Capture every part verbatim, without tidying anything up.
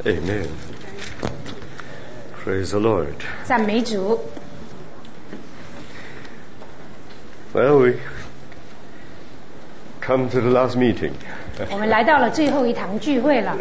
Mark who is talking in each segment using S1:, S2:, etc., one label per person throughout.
S1: Amen. Praise the Lord.
S2: 赞美主。
S1: Well, we come to the last meeting.
S2: 我们来到了最后一堂聚会了。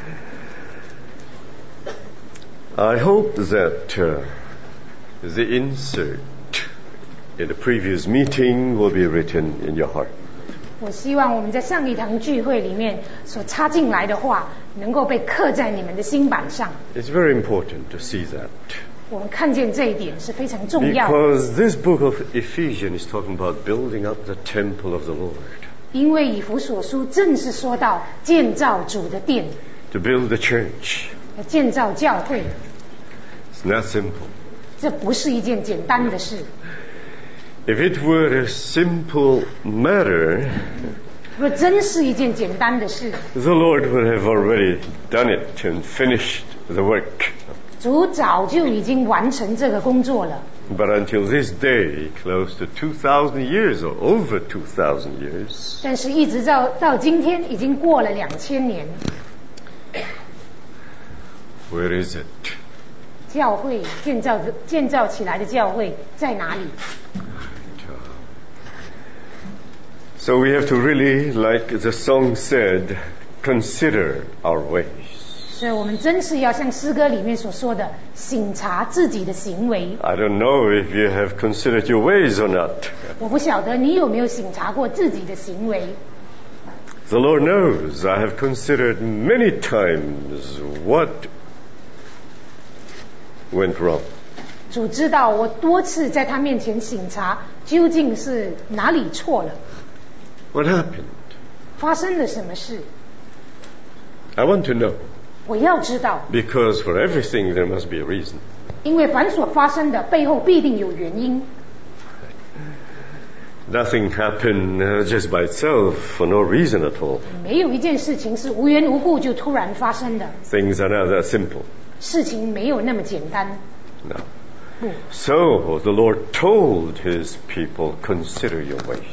S1: I hope that uh, the insert in the previous meeting will be written in your heart.
S2: 我希望我们在上一堂聚会里面所插进来的话，能够被刻在你们的心板上。
S1: It's very important to see that.
S2: 我们看见这一点是非常重要的。
S1: Because this book of Ephesians is talking about building up the temple of the Lord.
S2: 因为以弗所书正是说到建造主的殿，
S1: To build the church.
S2: 要建造教会，
S1: It's not simple.
S2: 这不是一件简单的事。
S1: If it were a simple matter,
S2: 如果真是一件简单的事，
S1: the Lord would have already done it and finished the work.
S2: 主早就已经完成这个工作了。
S1: But until this day, close to two thousand years or over two thousand years,
S2: 但是一直到到今天，已经过了两千年，
S1: where is it?
S2: 教会建造的建造起来的教会在哪里？
S1: So we have to really, like the song said, consider our ways.
S2: 所以我们真是要像诗歌里面所说的，省察自己的行为。
S1: I don't know if you have considered your ways or not.
S2: 我不晓得你有没有省察过自己的行为。
S1: The Lord knows I have considered many times what went wrong.
S2: 主知道我多次在他面前省察，究竟是哪里错了，
S1: What happened?
S2: 发生了什么事，
S1: I want to know.
S2: 我要知道，
S1: Because for everything there must be a reason.
S2: 因为凡所发生的背后必定有原因。
S1: Nothing happened uh, just by itself for no reason at all.
S2: 没有一件事情是无缘无故就突然发生的，
S1: Things are not that simple.
S2: 事情没有那么简单。
S1: No.
S2: 不，
S1: So the Lord told his people, consider your ways.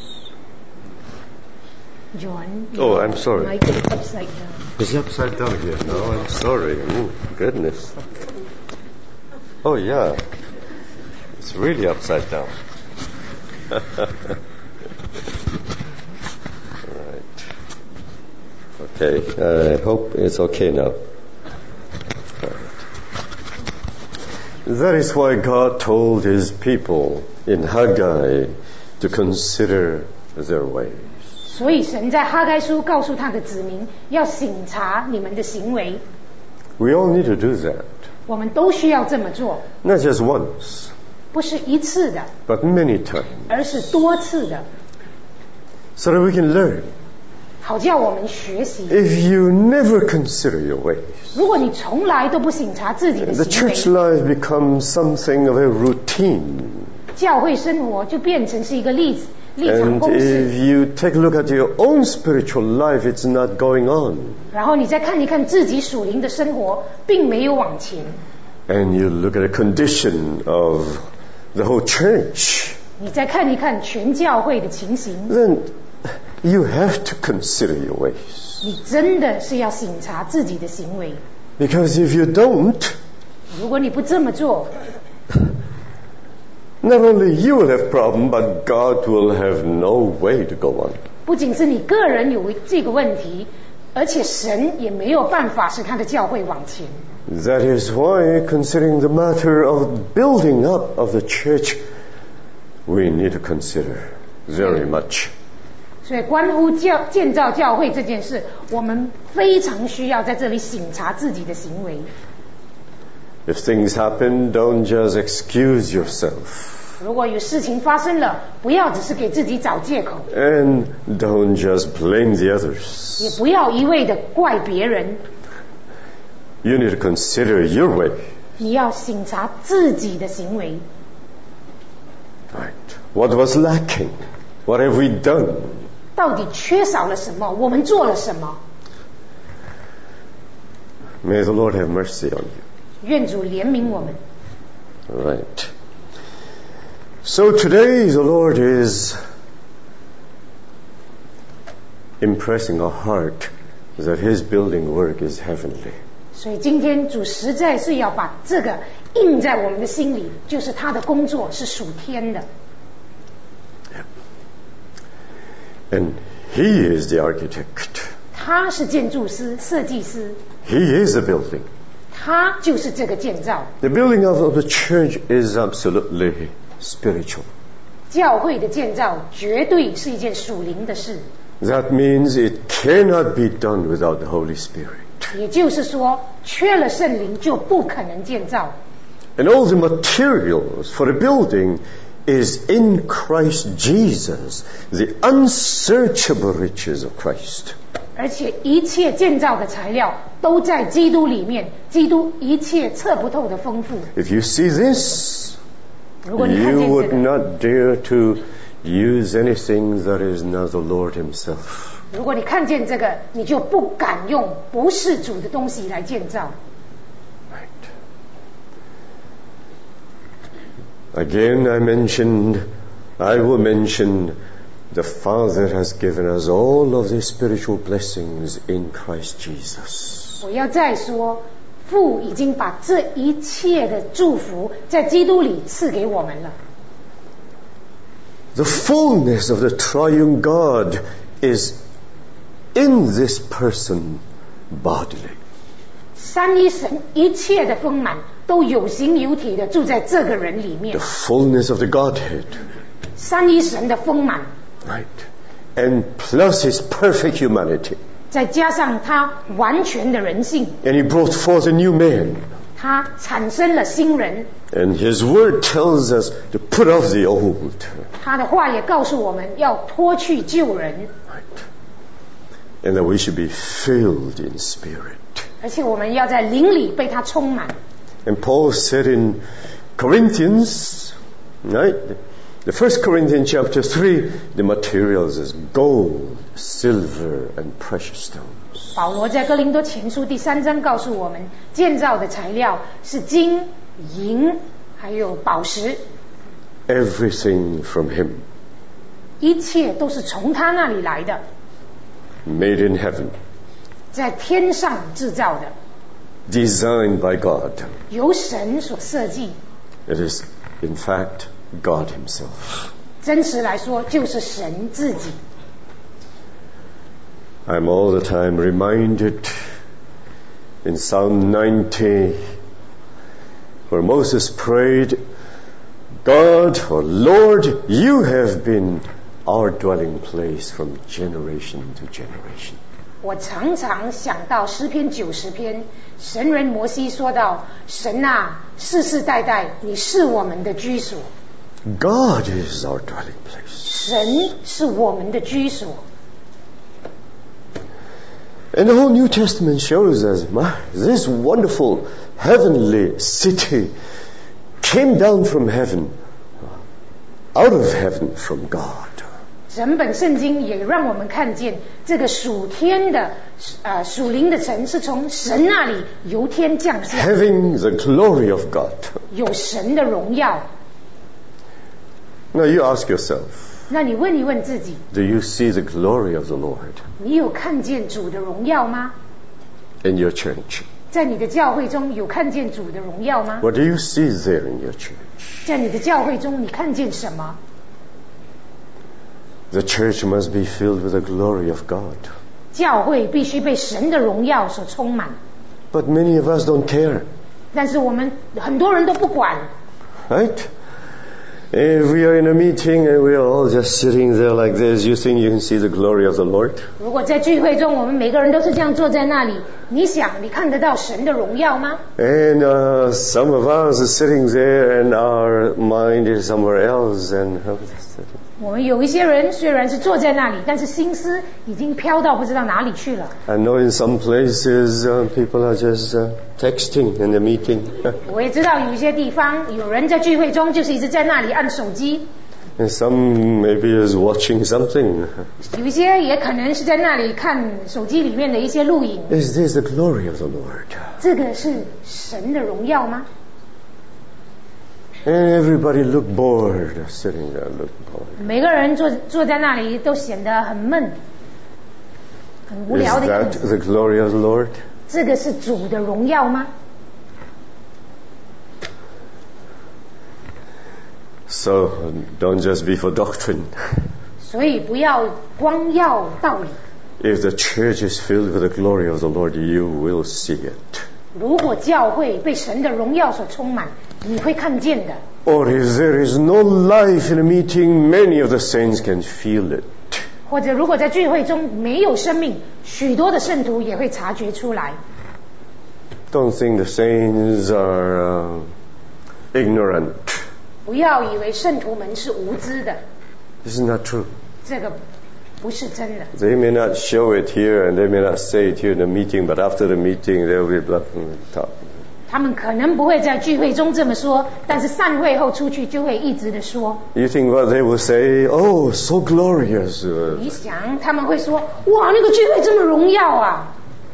S2: John,
S1: Oh, I'm sorry.
S2: mic is upside down.
S1: It's upside down here. No, I'm sorry. Oh, goodness. Oh, yeah. It's really upside down. Right. Okay. I hope it's okay now. That is why God told his people in Haggai to consider their ways.
S2: 所以神在哈该书告诉他的子民，要省察你们的行为。
S1: We all need to do that.
S2: 我们都需要这么做，
S1: Not just once,
S2: 不是一次的，
S1: but many times.
S2: 而是多次的，
S1: So that we can learn.
S2: 好叫我们学习。
S1: If you never consider your ways,
S2: 如果你从来都不省察自己的
S1: the
S2: 行
S1: church
S2: 为，
S1: life becomes something of a routine.
S2: 教会生活就变成是一个例子立场
S1: And
S2: 公式。
S1: if you take a look at your own spiritual life, it's not going on.
S2: 然后你再看一看自己属灵的生活，并没有往前。
S1: And you look at the condition of the whole church,
S2: 你再看一看全教会的情形，
S1: then you have to consider your ways.
S2: 你真的是要省察自己的行为。
S1: Because if you don't,
S2: 如果你不这么做，
S1: not only you will have problem, but God will have no way to go on.
S2: 不仅是你个人有这个问题，而且神也没有办法使他的教会往前。
S1: That is why, considering the matter of building up of the church, we need to consider very much.
S2: 所以关乎教建造教会这件事，我们非常需要在这里省察自己的行为。
S1: If things happen, don't just excuse yourself.
S2: 如果有事情发生了，不要只是给自己找借口，
S1: And don't just blame the others.
S2: 也不要一味的怪别人，
S1: You need to consider your way.
S2: 你要省察自己的行为。
S1: Right. What was lacking? What have we done?
S2: 到底缺少了什么？我们做了什么？
S1: May the Lord have mercy on you.
S2: 愿主怜悯我们。
S1: Right. So today the Lord is impressing our heart that his building work is heavenly.
S2: 所以今天主实在是要把这个印在我们的心里，就是他的工作是属天的。
S1: And he is the architect.
S2: 他是建筑师、设计师。
S1: He is the building.
S2: 他就是这个建造。
S1: The building of the church is absolutely spiritual.
S2: 教会的建造绝对是一件属灵的事。
S1: That means it cannot be done without the Holy Spirit.
S2: 也就是说，缺了圣灵就不可能建造。
S1: And all the materials for the building is in Christ Jesus, the unsearchable riches of Christ.
S2: 而且一切建造的材料都在基督里面，基督一切测不透的丰富。
S1: If you see this,
S2: 如果你看
S1: you
S2: 见这
S1: would
S2: 个，
S1: not dare to use anything that is not the Lord Himself.
S2: 如果你看见这个，你就不敢用不是主的东西来建造。
S1: Again, I mentioned, I will mention, the Father has given us all of the spiritual blessings in Christ Jesus.
S2: 我要再说，父已经把这一切的祝福在基督里赐给我们了。
S1: The fullness of the triune God is in this person bodily.
S2: 三一神一切的丰满都有形有体的住在这个人里面
S1: The。fullness of the Godhead.
S2: 三一神的丰满，
S1: Right. And plus His perfect humanity.
S2: 再加上他完全的人性，
S1: And He brought forth a new man.
S2: 他产生了新人。
S1: And His word tells us to put off the old.
S2: 他的话也告诉我们要脱去旧人，
S1: And that we should be filled in spirit.
S2: 而且我们要在灵里被他充满。
S1: And Paul said in Corinthians, right? The first Corinthians chapter three, the materials is gold, silver, and precious stones.
S2: 保罗在哥林多前书第三章告诉我们，建造的材料是金、银，还有宝石，
S1: Everything from Him,
S2: 一切都是从他那里来的，
S1: made in heaven,
S2: 在天上制造的，
S1: designed by God.
S2: 由神所设计。
S1: It is, in fact, God Himself.
S2: 真实来说，就是神自己。
S1: I'm all the time reminded in Psalm ninety, where Moses prayed, God, or Lord, you have been our dwelling place from generation to generation.
S2: 我常常想到诗篇九十篇，神人摩西说到：“神啊，世世代代你是我们的居所。
S1: God is our dwelling place.
S2: 神是我们的居所。”
S1: And the whole New Testament shows us my, this wonderful heavenly city came down from heaven, out of heaven from God.
S2: 整本圣经也让我们看见，这个属天的、呃属灵的城是从神那里由天降下，
S1: Having the glory of God.
S2: 有神的荣耀。
S1: Now you ask yourself,
S2: 那你问一问自己，
S1: do you see the glory of the Lord
S2: 你有看见主的荣耀吗？
S1: in your church?
S2: 在你的教会中有看见主的荣耀吗？
S1: What do you see there in your church?
S2: 在你的教会中，你看见什么？
S1: The church must be filled with the glory of God.
S2: 教会必须被神的荣耀所充满。
S1: But many of us don't care,
S2: 但是我们很多人都不管。
S1: right? If we are in a meeting and we are all just sitting there like this, you think you can see the glory of the Lord?
S2: 如果在聚会中，我们每个人都是这样坐在那里，你想你看得到神的荣耀吗？
S1: And uh, some of us are sitting there and our mind is somewhere else. And oh,
S2: 我们有一些人虽然是坐在那里，但是心思已经飘到不知道哪里去了。
S1: I know in some places uh, people are just uh, texting in the meeting.
S2: 我也知道有一些地方有人在聚会中就是一直在那里按手机，
S1: And some maybe is watching something.
S2: 有一些也可能是在那里看手机里面的一些录影。
S1: Is this the glory of the Lord?
S2: 这个是神的荣耀吗？
S1: And everybody look bored, sitting there look bored.
S2: 每个人坐坐在那里都显得很闷，很无
S1: Is
S2: 聊的样
S1: that
S2: 子。
S1: the glory of the Lord?
S2: 这个是主的荣耀吗？
S1: So don't just be for doctrine.
S2: 所以不要光要道理。
S1: If the church is filled with the glory of the Lord, you will see it.
S2: 如果教会被神的荣耀所充满，你会看见的。
S1: Or if there is no life in a meeting, many of the saints can feel it.
S2: 或者如果在聚会中没有生命，许多的圣徒也会察觉出来。
S1: Don't think the saints are uh, ignorant.
S2: 不要以为圣徒们是无知的，
S1: This is not true.
S2: 这个不是真的。
S1: They may not show it here and they may not say it here in the meeting, but after the meeting they will be bluffing the top.
S2: 他们可能不会在聚会中这么说，但是散会后出去就会一直的说。
S1: You think what they will say? Oh, so glorious. Uh,
S2: 你想他们会说，哇，那个聚会这么荣耀啊！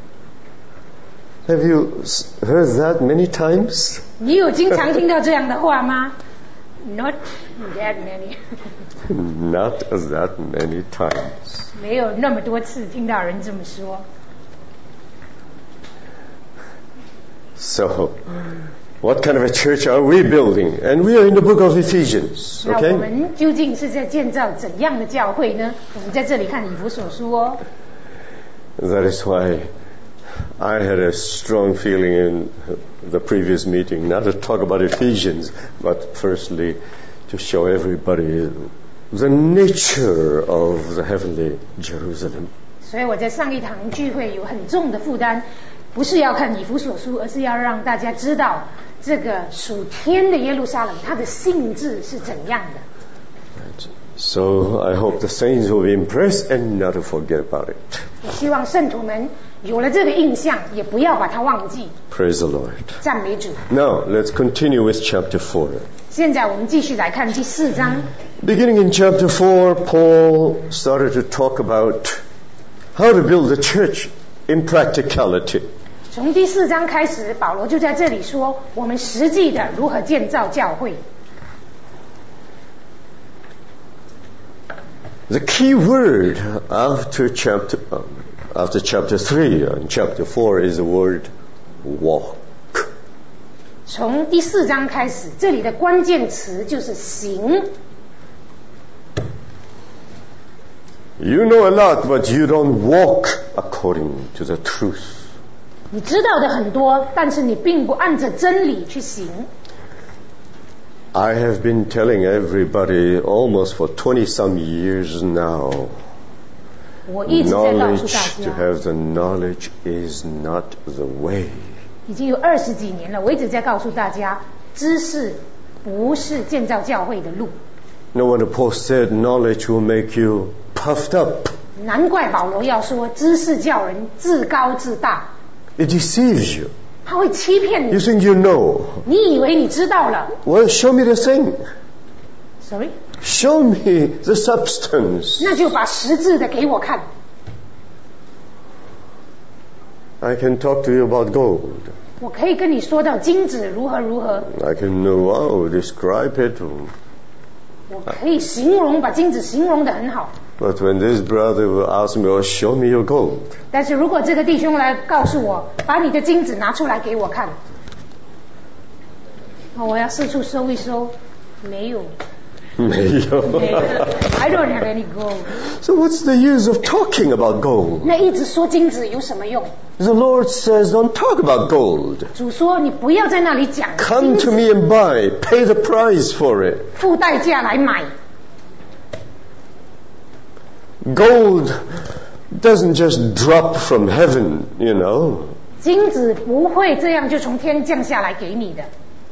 S1: Have you s- heard that many times?
S2: 你有经常听到这样的话吗？ Not that many 。
S1: Not that many times.
S2: 没有那么多次听到人这么说。
S1: So, what kind of a church are we building? And we are in the book of Ephesians,
S2: 那我
S1: okay?
S2: 们究竟是在建造怎样的教会呢？我们在这里看以弗所书哦。
S1: That is why I had a strong feeling in the previous meeting, not to talk about Ephesians, but firstly to show everybody the nature of the heavenly Jerusalem.
S2: 所以我在上一堂聚会有很重的负担，不是要看以弗所书，而是要让大家知道这个属天的耶路撒冷它的性质是怎样的。
S1: So I hope the saints will be impressed and not to forget about it.
S2: 我希望圣徒们有了这个印象，也不要把它忘记。
S1: Praise the Lord.
S2: 赞美主。
S1: Now, let's continue with chapter four.
S2: 现在我们继续来看第四章。
S1: Beginning in chapter four, Paul started to talk about how to build the church in practicality.
S2: 从第四章开始，保罗就在这里说，我们实际的如何建造教会。
S1: The key word after chapter um, after chapter three and chapter four is the word walk.
S2: 从第四章开始，这里的关键词就是行。
S1: You know a lot, but you don't walk according to the truth.
S2: 你知道的很多，但是你并不按着真理去行。
S1: I have been telling everybody almost for twenty some years now.
S2: 我一直在告诉
S1: Knowledge,
S2: 大
S1: to
S2: 家，
S1: have the knowledge is not the way.
S2: 已经有二十几年了，我一直在告诉大家，知识不是建造教会的路。
S1: No wonder Paul said knowledge will make you puffed up.
S2: 难怪保罗要说，知识叫人自高自大，
S1: It deceives you.
S2: 他会欺骗
S1: You
S2: 你。
S1: think you know.
S2: 你以为你知道了
S1: Well, show me the thing.
S2: ，sorry，
S1: Show me the substance.
S2: 那就把实质的给我看。
S1: I can talk to you about gold.
S2: 我可以跟你说到金子如何如何，
S1: I can, uh, wow, describe it.
S2: 我可以形容，把金子形容得很好。
S1: But when this brother will ask me, oh, show me your gold.
S2: 但是如果这个弟兄来告诉我，把你的金子拿出来给我看，哦，我要四处搜一搜，没有，没有 I don't have any gold。
S1: So what's the use of talking about gold?
S2: 那一直说金子有什么用？
S1: The Lord says, don't talk about gold.
S2: 主说你不要在那里讲
S1: Come
S2: 金
S1: to
S2: 子，
S1: me and buy. Pay the price for it.
S2: 付代价来买。
S1: Gold doesn't just drop from heaven, you know.
S2: 金子不会这样就从天降下来给你的。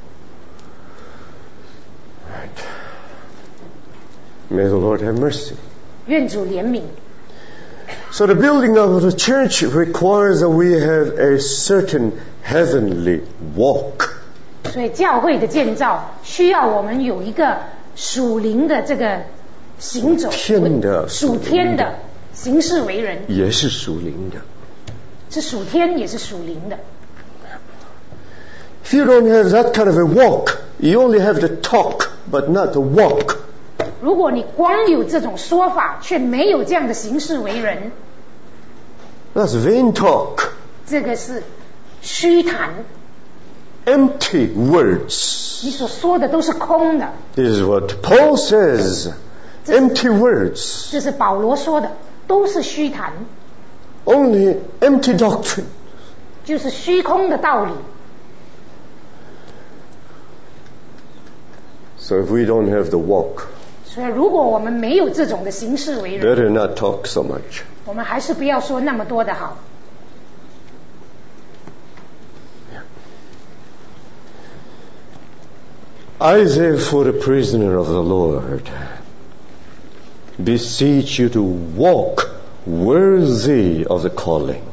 S1: May the Lord have mercy.
S2: 愿主怜悯。
S1: So the building of the church requires that we have a certain heavenly walk.
S2: 所以教会的建造需要我们有一个属灵的这个行走，
S1: 天的
S2: 属天的行事为人，
S1: 也是属灵的。
S2: 是属天也是属灵的。
S1: If you don't have that kind of a walk, you only have the talk, but not the walk.
S2: 如果你光有这种说法，却没有这样的行事为人，
S1: That's vain talk.
S2: 这个是虚谈。
S1: Empty words.
S2: 你所说的都是空的。
S1: This is what Paul says. Empty words.
S2: 这是保罗说的，都是虚谈。
S1: Only empty doctrine.
S2: 就是虚空的道理。
S1: So if we don't have the walk,
S2: 所以如果我们没有这种的行事为人，
S1: better not talk so much.
S2: 我们还是不要说那么多的好。
S1: I therefore, the prisoner of the Lord, beseech you to walk worthy of the calling.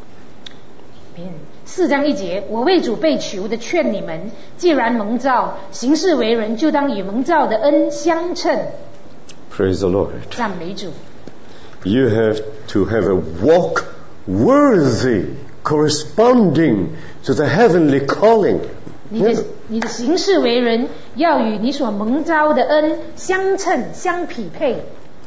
S2: 四章一节，我为主被囚的劝你们，既然蒙召，行事为人，就当与蒙召的恩相称。
S1: Praise the Lord.
S2: 赞美主。
S1: You have to have a walk worthy, corresponding to the heavenly calling.
S2: 你的你的行事为人要与你所蒙召的恩相称相匹配。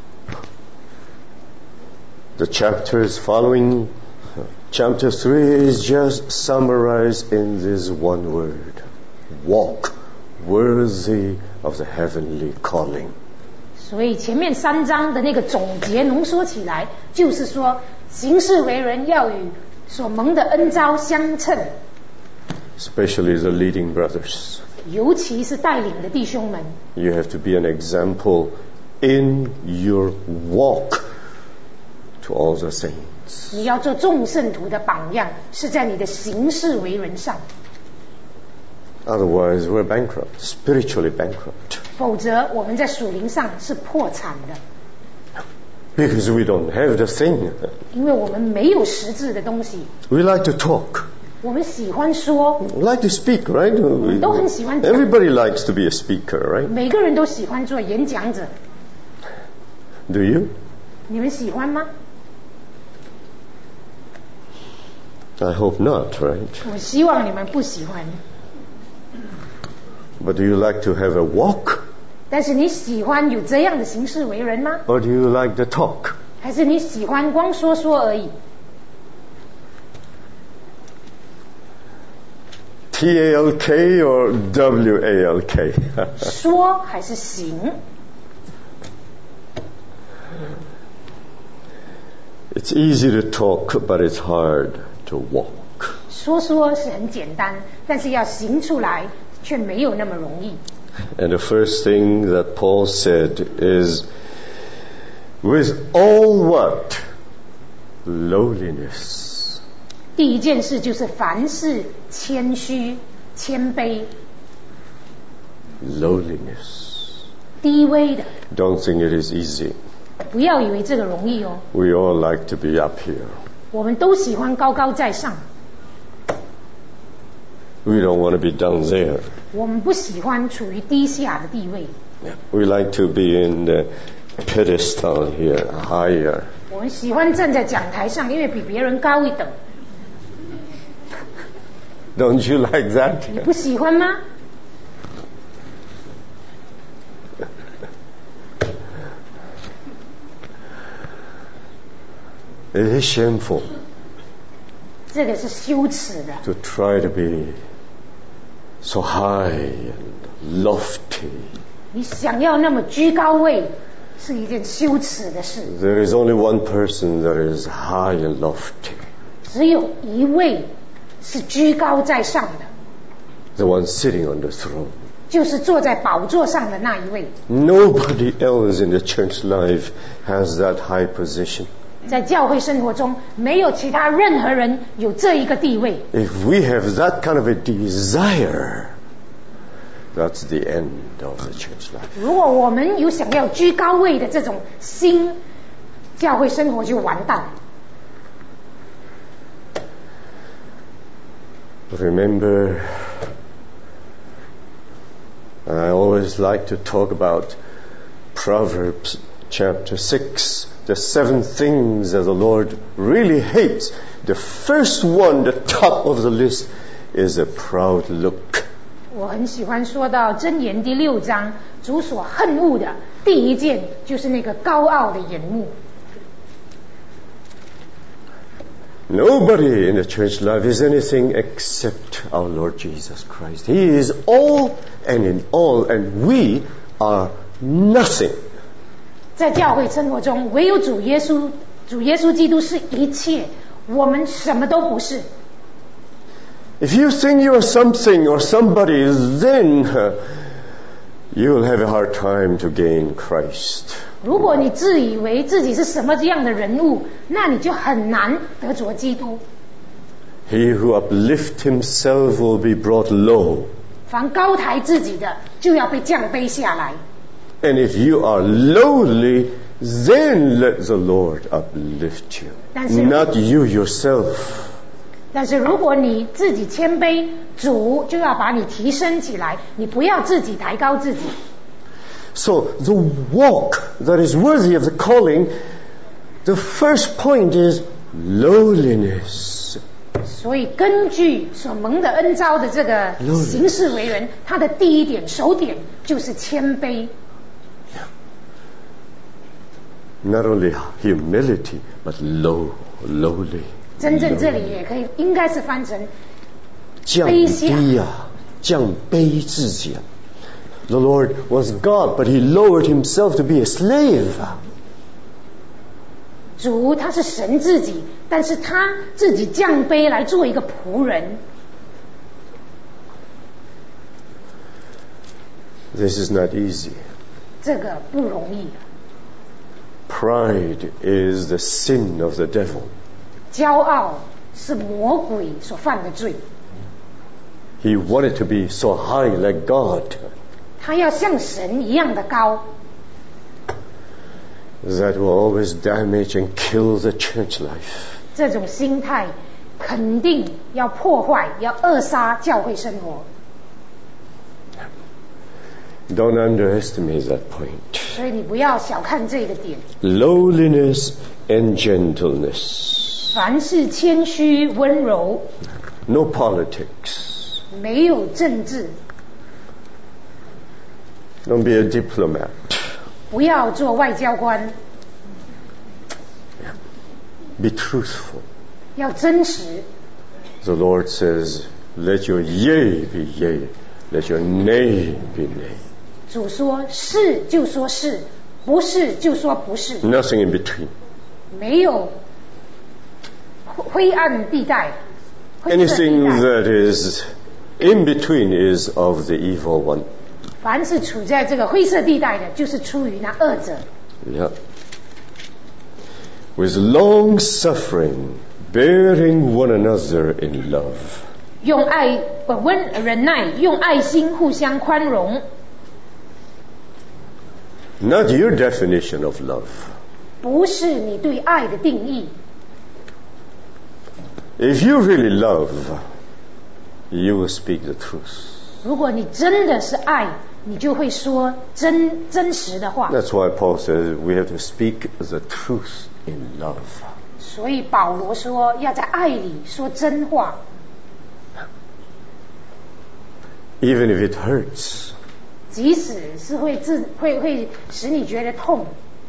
S1: The chapters following, chapter three is just summarized in this one word: walk worthy of the heavenly calling.
S2: 所以前面三章的那个总结浓缩起来，就是说行事为人要与所蒙的恩召相称。
S1: Especially the leading brothers.
S2: 尤其是带领的弟兄们。
S1: You have to be an example in your walk to all the saints.
S2: 你要做众圣徒的榜样，是在你的行事为人上。
S1: Otherwise, we're bankrupt, spiritually bankrupt.
S2: 否则，我们在属灵上是破产的。
S1: Because we don't have the thing.
S2: 因为我们没有实质的东西。
S1: We like to talk.
S2: 我们喜欢说。
S1: We like to speak, right?
S2: 我们都很喜欢讲。
S1: Everybody likes to be a speaker, right?
S2: 每个人都喜欢做演讲者。
S1: Do you?
S2: 你们喜欢吗？
S1: I hope not, right?
S2: 我希望你们不喜欢。
S1: But do you like to have a walk?
S2: 但是你喜欢有这样的行事为人吗？
S1: Or do you like the talk?
S2: 还是你喜欢光说说而已？
S1: T A L K or W A L K?
S2: 说还是行？
S1: It's easy to talk, but it's hard to walk.
S2: 说说是很简单，但是要行出来却没有那么容易。
S1: And the first thing that Paul said is, with all what? Lowliness.
S2: 第一件事就是凡事谦虚、谦卑。
S1: Lowliness.
S2: 低微的。
S1: Don't think it is easy.
S2: 不要以为这个容易哦。
S1: We all like to be up here.
S2: 我们都喜欢高高在上。
S1: We don't want to be down there.
S2: 我们不喜欢处于低下的地位。
S1: We like to be in the pedestal here, higher.
S2: 我们喜欢站在讲台上，因为比别人高一等。
S1: Don't you like that?
S2: 你不喜欢吗？
S1: It is shameful
S2: 这个是羞耻的。
S1: to try to be so high and lofty.
S2: 你想要那么居高位，是一件羞耻的事。
S1: There is only one person that is high and lofty.
S2: 只有一位是居高在上的，
S1: The one sitting on the throne.
S2: 就是坐在宝座上的那一位。
S1: Nobody else in the church life has that high position.
S2: 在教会生活中，没有其他任何人有这一个地位。
S1: If we have that kind of a desire, that's the end of the church life.
S2: 如果我们有想要居高位的这种心，教会生活就完蛋。
S1: Remember, I always like to talk about Proverbs chapter six, the seven things that the Lord really hates. The first one, the top of the list, is a proud look.
S2: 我很喜欢说到箴言第六章，主所恨恶的第一件就是那个高傲的眼目。
S1: Nobody in the church life is anything except our Lord Jesus Christ. He is all and in all, and we are nothing.
S2: 在教会生活中，唯有主耶稣，主耶稣基督是一切，我们什么都不是。
S1: If you think you are something or somebody, then uh, you will have a hard time to gain Christ.
S2: 如果你自以为自己是什么样的人物，那你就很难得着基督。
S1: He who uplifts himself will be brought low.
S2: 凡高抬自己的，就要被降卑下来。
S1: And if you are lowly, then let the Lord uplift you,
S2: 但是
S1: not you yourself.
S2: 但是如果你自己谦卑，主就要把你提升起来，你不要自己抬高自己。
S1: So the walk that is worthy of the calling, the first point is lowliness.
S2: 所以根据所蒙的恩召的这个行事为人，他的第一点首点就是谦卑。
S1: Not only humility, but low, lowly.
S2: 真正这里也可以应该是翻成
S1: 降低啊，降卑自己啊。The Lord was God, but He lowered Himself to be a slave.
S2: 主他是神自己，但是他自己降卑来做一个仆人。
S1: This is not easy.
S2: 这个不容易。
S1: Pride is the sin of the devil.
S2: 骄傲是魔鬼所犯的罪。
S1: He wanted to be so high like God.
S2: 他要像神一样的高。
S1: That will always damage and kill the church life.
S2: 这种心态肯定要破坏，要扼杀教会生活。
S1: Don't underestimate that point.
S2: 所以你不要小看这个点。
S1: Lowliness and gentleness.
S2: 凡是谦虚温柔。
S1: No politics.
S2: 没有政治。
S1: Don't be a diplomat.
S2: 不要做外交官。
S1: Be truthful.
S2: 要真实。
S1: The Lord says, "Let your yea be yea, let your nay be nay."
S2: 主说是就说是，不是就说不是。
S1: Nothing in between.
S2: 没有灰暗地带。
S1: Anything that is in between is of the evil one.
S2: 凡是处在这个灰色地带的，就是出于那恶者。
S1: Yeah. With long suffering, bearing one another in love.
S2: 用爱温忍耐，用爱心互相宽容。
S1: Not your definition of love.
S2: 不是你对爱的定义。
S1: If you really love, you will speak the truth.
S2: 如果你真的是爱，你就会说真真实的话。
S1: That's why Paul says we have to speak the truth in love.
S2: 所以保罗说要在爱里说真话。
S1: Even if it hurts.
S2: 即使是会自会会使你觉得痛。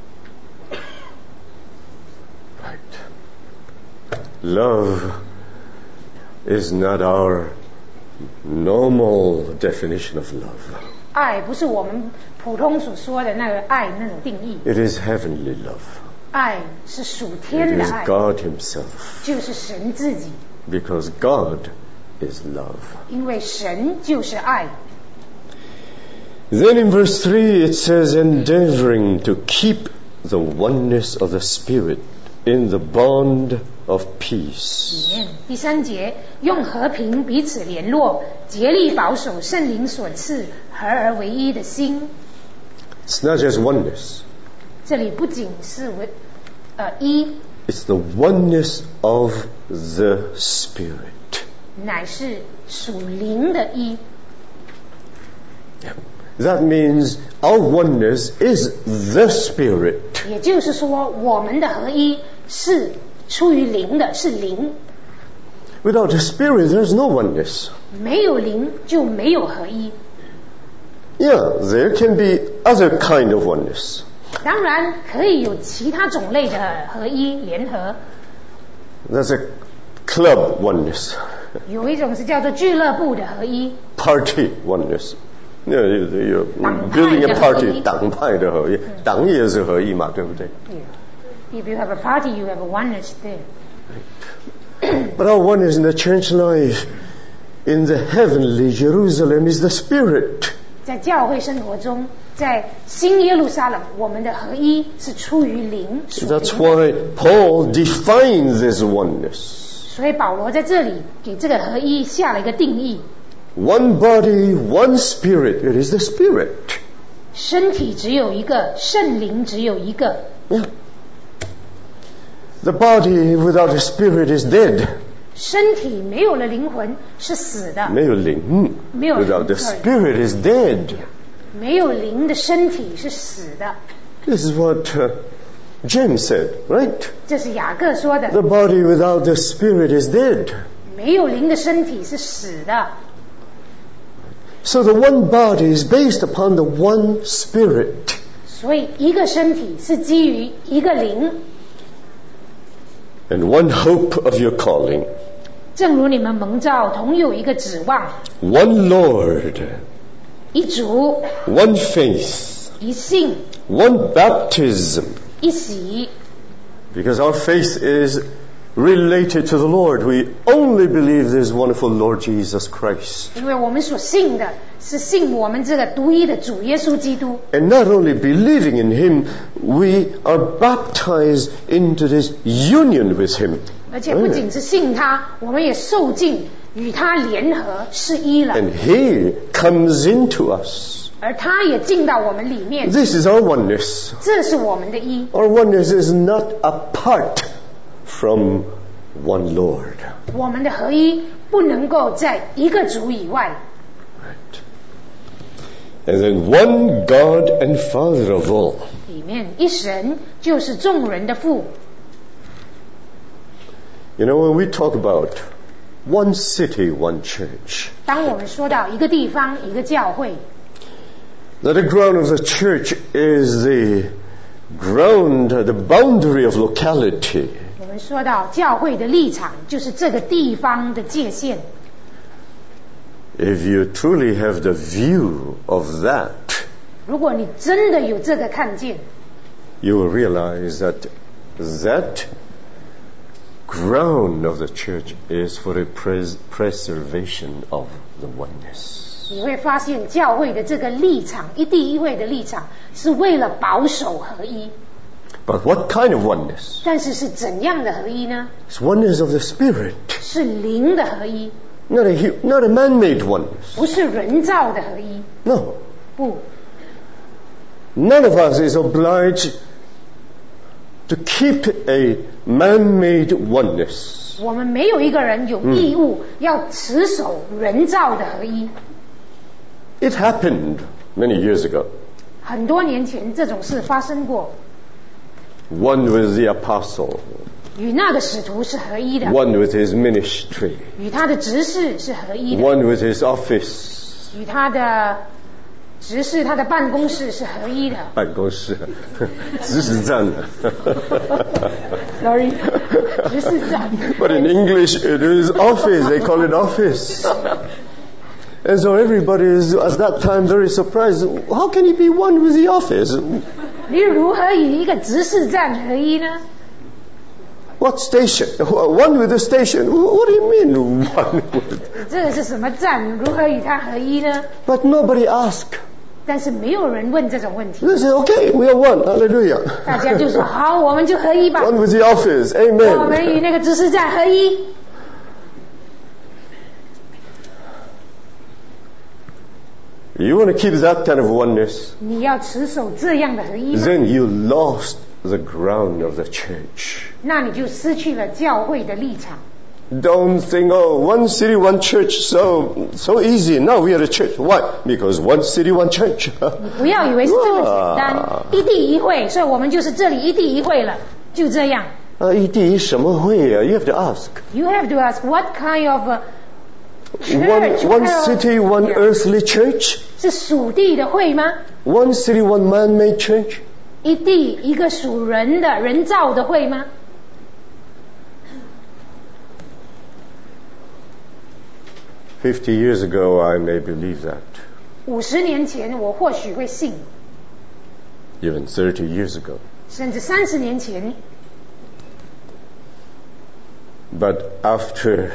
S1: Right. Love is not our normal definition of love.
S2: 爱不是我们普通所说的那个爱那种定义。
S1: It is heavenly love.
S2: 爱是属
S1: It
S2: 天的
S1: is
S2: 爱，
S1: God Himself.
S2: 就是神自己。
S1: Because God is love.
S2: 因为神就是爱。
S1: Then in verse three it says, endeavoring to keep the oneness of the Spirit in the bond of peace.
S2: 里面第三节，用和平彼此联络，竭力保守圣灵所赐合而为一的心。
S1: It's not just oneness.
S2: 这里不仅是为呃一，
S1: It's the oneness of the Spirit.
S2: 乃是属灵的一。
S1: That means our oneness is the Spirit.
S2: 也就是说，我们的合一是出于灵的，是灵。
S1: Without the Spirit, there's no oneness.
S2: 没有灵就没有合一。
S1: Yeah, there can be other kind of oneness.
S2: 当然可以有其他种类的合一联合。
S1: That's a club oneness,
S2: 有一种是叫做俱乐部的合一，
S1: party oneness. You know, you- you're
S2: 党派的
S1: building a
S2: 合
S1: party,
S2: 一。
S1: 党派的合一，党也是合一嘛，对不对？
S2: Yeah. If you have a party, you have a oneness there.
S1: But our oneness in the church life, in the heavenly Jerusalem, is the Spirit.
S2: 在教会生活中，在新耶路撒冷，我们的合一是出于灵，属灵的。
S1: That's why Paul defines this oneness.
S2: 所以保罗在这里给这个合一下了一个定义：
S1: One body, one spirit. It is the Spirit.
S2: 身体只有一个，圣灵只有一个。
S1: Yeah. The body without a spirit is dead.
S2: 身体没有了灵魂是死的，
S1: 没有灵。
S2: 没有灵
S1: Without the
S2: sorry
S1: spirit is dead.
S2: 没有灵的身体是死的。
S1: This is what uh, James said, right?
S2: 这是雅各说的，
S1: The body without the spirit is dead.
S2: 没有灵的身体是死的。
S1: So the one body is based upon the one spirit.
S2: 所以一个身体是基于一个灵，
S1: And one hope of your calling.
S2: 正如你们蒙召同有一个指望，
S1: One Lord.
S2: 一主，
S1: One faith.
S2: 一信，
S1: One baptism.
S2: 一洗。
S1: Because our faith is related to the Lord. We only believe this wonderful Lord Jesus Christ.
S2: 因为我们所信的是信我们这个独一的主耶稣基督，
S1: And not only believing in Him, we are baptized into this union with Him.
S2: 而且不仅是信他，我们也受尽与他联合是一了，
S1: And He comes into us.
S2: 而他也进到我们里面，
S1: This is our oneness.
S2: 这是我们的一。
S1: Our oneness is not apart from one Lord.
S2: 我们的合一不能够在一个主以外，
S1: And then one God and Father of all.
S2: 里面一神就是众人的父。
S1: You know, when we talk about one city, one church,
S2: 当我们说到一个地方一个教会，
S1: that the ground of the church is the ground, the boundary of locality.
S2: 我们说到教会的立场就是这个地方的界限。
S1: If you truly have the view of that,
S2: 如果你真的有这个看见，
S1: you will realize that that ground of the church is for the pres- preservation of the oneness.
S2: 你会发现教会的这个立场，一地一会的立场，是为了保守合一。
S1: But what kind of oneness?
S2: 但是是怎样的合一呢？
S1: It's oneness of the Spirit,
S2: 是灵的合一，
S1: not a, hu- not a man-made oneness.
S2: 不是人造的合一。
S1: No.
S2: 不，
S1: None of us is obliged to keep a man-made oneness.
S2: 我们没有一个人有义务要持守人造的合一。
S1: It happened many years ago.
S2: 很多年前这种事发生过，
S1: One with the apostle,
S2: 与那个使徒是合一的，
S1: one with his ministry,
S2: 与他的执事是合一的，
S1: one with his office.
S2: 与他的执事、他的办公室是合一的。
S1: 办公室，执事站。
S2: Sorry， 执事站。
S1: But in English it is office. They call it office. And so everybody is at that time very surprised. How can he be one with the office?
S2: 你如何与一个执事站合一呢？
S1: What station? One with the station? What do you mean one with?
S2: 这个是什么站？如何与它合一呢？
S1: But nobody asked.
S2: 但是没有人问这种问题，
S1: They said, okay, we are one. Hallelujah.
S2: 大家就说好，我们就合一吧。
S1: One with the office.
S2: 我们
S1: Amen.
S2: 与那个执事站合一。
S1: You want to keep that kind of oneness?
S2: 你要持守这样的合一吗？
S1: Then you lost the ground of the church.
S2: 那你就失去了教会的立场。
S1: Don't think, oh, one city, one church, so so easy. Now we are a church. Why? Because one city, one church.
S2: 你不要以为是这么简单，一地一会，所以我们就是这里一地一会了，就这样。
S1: 啊，一地什么会啊？ You have to ask.
S2: You have to ask what kind of a church,
S1: One, one
S2: what kind of-
S1: city, one
S2: Yeah.
S1: earthly church.
S2: 是属地的会吗？
S1: One city, one man-made church.
S2: 一地一个属人的人造的会吗？
S1: Fifty years ago, I may believe that.
S2: 五十年前我或许会信，
S1: Even thirty years ago.
S2: 甚至三十年前。
S1: But after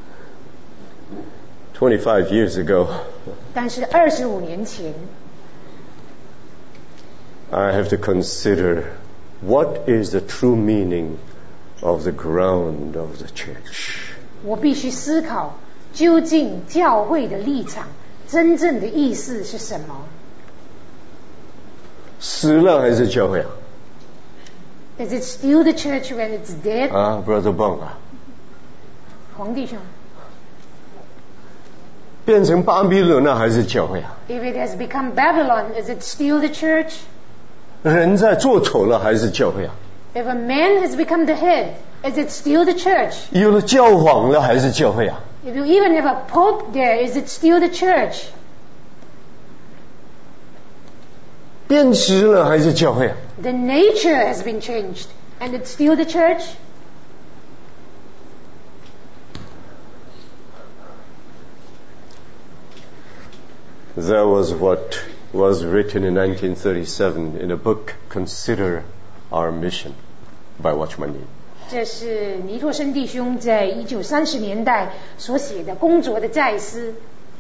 S1: twenty-five years ago,
S2: 但是二十五年前，
S1: I have to consider what is the true meaning of the ground of the church.
S2: 我必须思考究竟教会的立场真正的意思是什么？
S1: 死了还是教会啊？
S2: Is it still the church when it's dead？
S1: 啊 ，Brother Bong 啊，
S2: 黄弟兄
S1: 变成巴比伦了还是教会啊？
S2: ，If it has become Babylon, is it still the church？
S1: 人在做头了还是教会啊？
S2: If a man has become the head, is it still the church?
S1: 有了教皇了还是教会啊？
S2: If you even have a pope there, is it still the church?
S1: 变质了还是教会啊？
S2: The nature has been changed, and it's still the church?
S1: That was what was written in nineteen thirty-seven in a book, Consider Our Mission, by Watchman Nee.
S2: 这是尼托生弟兄在一九三十年代所写的《工作的再思》。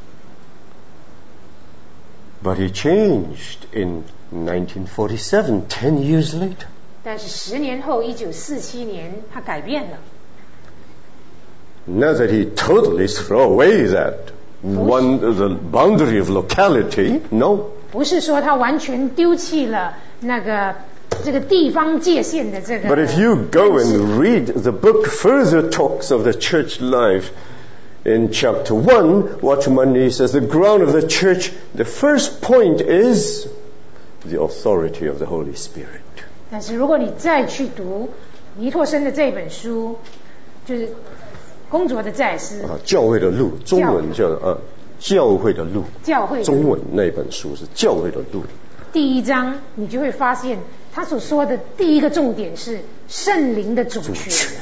S1: But he changed in nineteen forty-seven, ten years later.
S2: 但是十年后，一九四七年，他改变了。
S1: Not that he totally threw away that one, the boundary of locality, no.
S2: 不是说他完全丢弃了那个这个地方界限的这个。
S1: But if you go and read the book, further talks of the church life. In chapter one, Watchman Nee says the ground of the church, the first point is the authority of the Holy Spirit.
S2: 但是如果你再去读尼托生的这本书，就是工作的再思，
S1: 啊，教会的路，中文叫啊，教会的路，
S2: 教会的路
S1: 中文那本书是教会的路。
S2: 第一章，你就会发现他所说的第一个重点是圣灵的主权。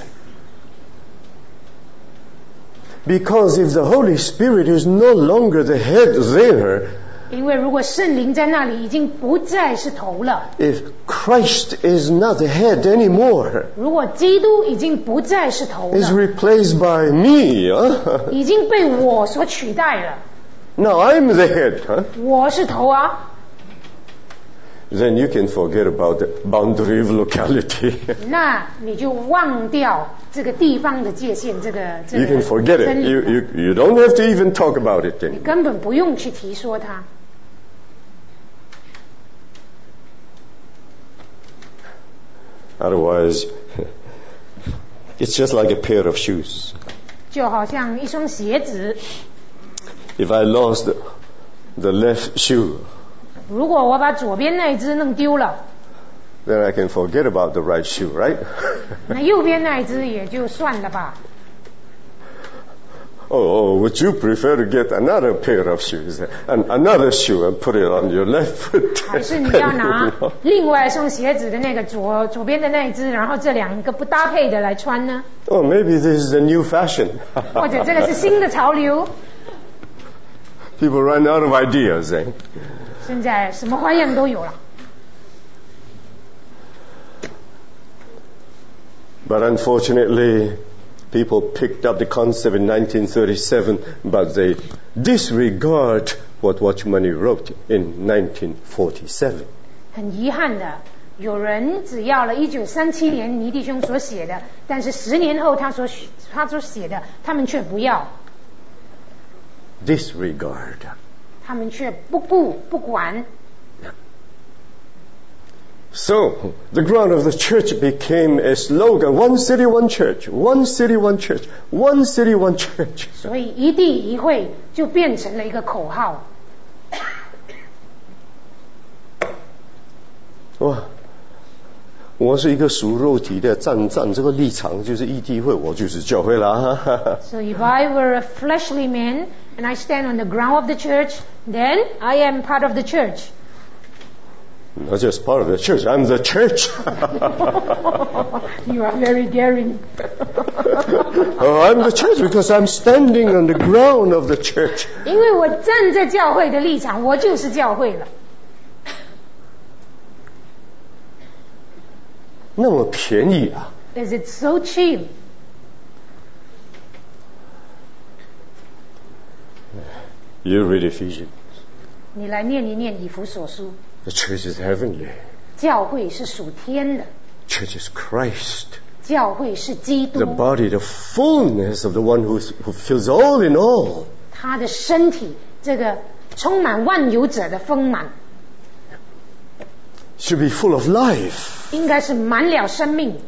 S1: Because if the Holy Spirit is no longer the head there,
S2: 因为如果圣灵在那里已经不再是头了，
S1: if Christ is not the head anymore,
S2: 如果基督已经不再是头
S1: is
S2: 了，
S1: replaced by me, huh?
S2: 已经被我所取代了，
S1: Now I'm the head, huh?
S2: 我是头啊，
S1: Then you can forget about the boundary of locality.
S2: 那你就忘掉这个地方的界限，这个这
S1: You
S2: 个
S1: can forget
S2: 真
S1: it.
S2: 理
S1: You, you, you don't have to even talk about it
S2: 你
S1: anymore.
S2: 根本不用去提说它。
S1: Otherwise, it's just like a pair of shoes.
S2: 就好像一双鞋子，
S1: If I lost the, the left shoe,
S2: 如果我把左边那一只弄丢了，
S1: then I can forget about the right shoe, right?
S2: 那右边那一只也就算了吧。
S1: oh, oh, would you prefer to get another pair of shoes, and another shoe, and put it on your left foot?
S2: 还是你要拿另外一双鞋子的那个左左边的那一只，然后这两个不搭配的来穿呢？
S1: oh, maybe this is a new fashion.
S2: 或者这个是新的潮流？
S1: People run out of ideas, eh?
S2: 现在什么花样都有了。
S1: But unfortunately, people picked up the concept in nineteen thirty-seven, but they disregard what Watchman Nee wrote in nineteen forty-seven.
S2: 很遗憾的，有人只要了一九三七年尼弟兄所写的，但是十年后他所他所写的，他们却不要，
S1: Disregard.
S2: 他们却不顾不管。
S1: So, the ground of the church became a slogan, one city, one church, one city, one church, one city, one church.
S2: 所以一地一会就变成了一个口号。
S1: 哇，我是一个属肉体的，站站这个立场就是一地会，我就是教会啦。
S2: So if I were a fleshly man and I stand on the ground of the church, then I am part of the church.
S1: Not just part of the church, I'm the church.
S2: You are very daring.
S1: Oh, I'm the church because I'm standing on the ground of the church.
S2: 因为我站在教会的立场，我就是教会了。
S1: 那么便宜啊
S2: Is it so cheap?
S1: You read Ephesians.
S2: 你来念一念以弗所书。
S1: The church is heavenly.
S2: 教会是属天的。
S1: Church is Christ.
S2: 教会是基督。
S1: The body, the fullness of the one who, who fills all in all.
S2: 他的身体，这个充满万有者的丰满，
S1: Should be full of life.
S2: 应该是满了生命。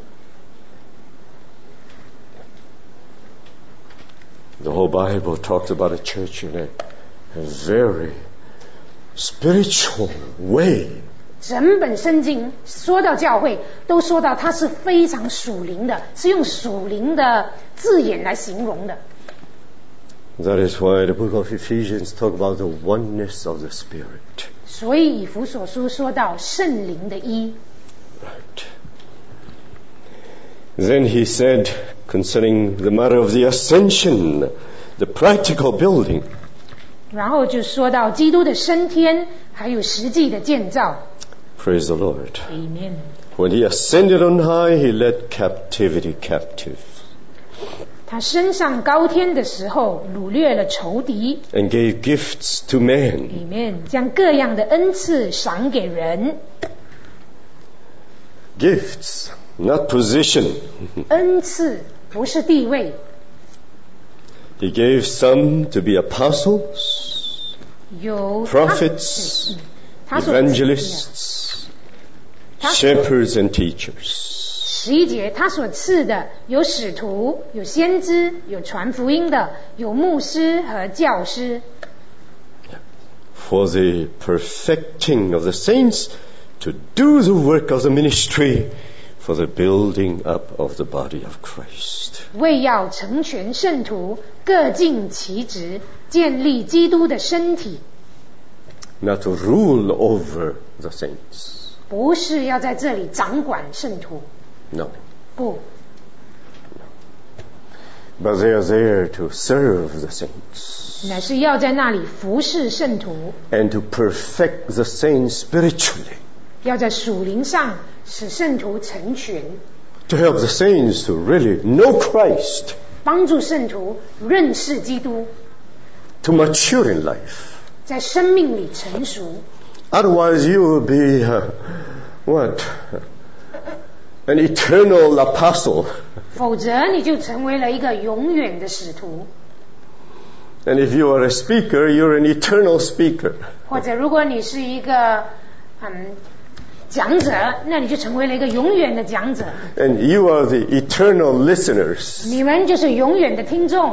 S1: The whole Bible talks about a church in a, a very spiritual way.
S2: 整本圣经说到教会，都说到它是非常属灵的，是用属灵的字眼来形容的。
S1: That is why the book of Ephesians talk about the oneness of the Spirit.
S2: 所以以弗所书说到圣灵的一。
S1: Right. Then he said concerning the matter of the ascension, the practical building.
S2: 然后就说到基督的升天，还有实际的建造。
S1: Praise the Lord.
S2: Amen.
S1: When he ascended on high, he led captivity captive
S2: 他升上高天的时候，掳掠了仇敌。
S1: and gave gifts to men.
S2: Amen. 将各样的恩赐赏给人。
S1: Gifts, not position.
S2: 恩赐不是地位。
S1: He gave some to be apostles,
S2: 有
S1: prophets,
S2: 他所
S1: evangelists, shepherds and teachers.
S2: 十一节，他所赐的有使徒，有先知，有传福音的，有牧师和教师。
S1: For the perfecting of the saints, to do the work of the ministry, for the building up of the body of Christ.
S2: 为要成全圣徒，各尽其职，建立基督的身体。
S1: Not to rule over the saints.
S2: 不是要在这里掌管圣徒，
S1: No.
S2: 不，
S1: But they are there to serve the saints
S2: 乃是要在那里服侍圣徒，
S1: and to perfect the saints spiritually.
S2: 要在属灵上使圣徒成全，
S1: To help the saints to really know Christ,
S2: 帮助圣徒认识基督，
S1: to mature in life.
S2: 在生命里成熟。
S1: Otherwise you will be, uh, what? An eternal apostle.
S2: 否则你就成为了一个永远的使徒。
S1: And if you are a speaker, you're an eternal speaker.
S2: 或者如果你是一个嗯讲者，那你就成为了一个永远的讲者。
S1: And you are the eternal listeners.
S2: 你们就是永远的听众。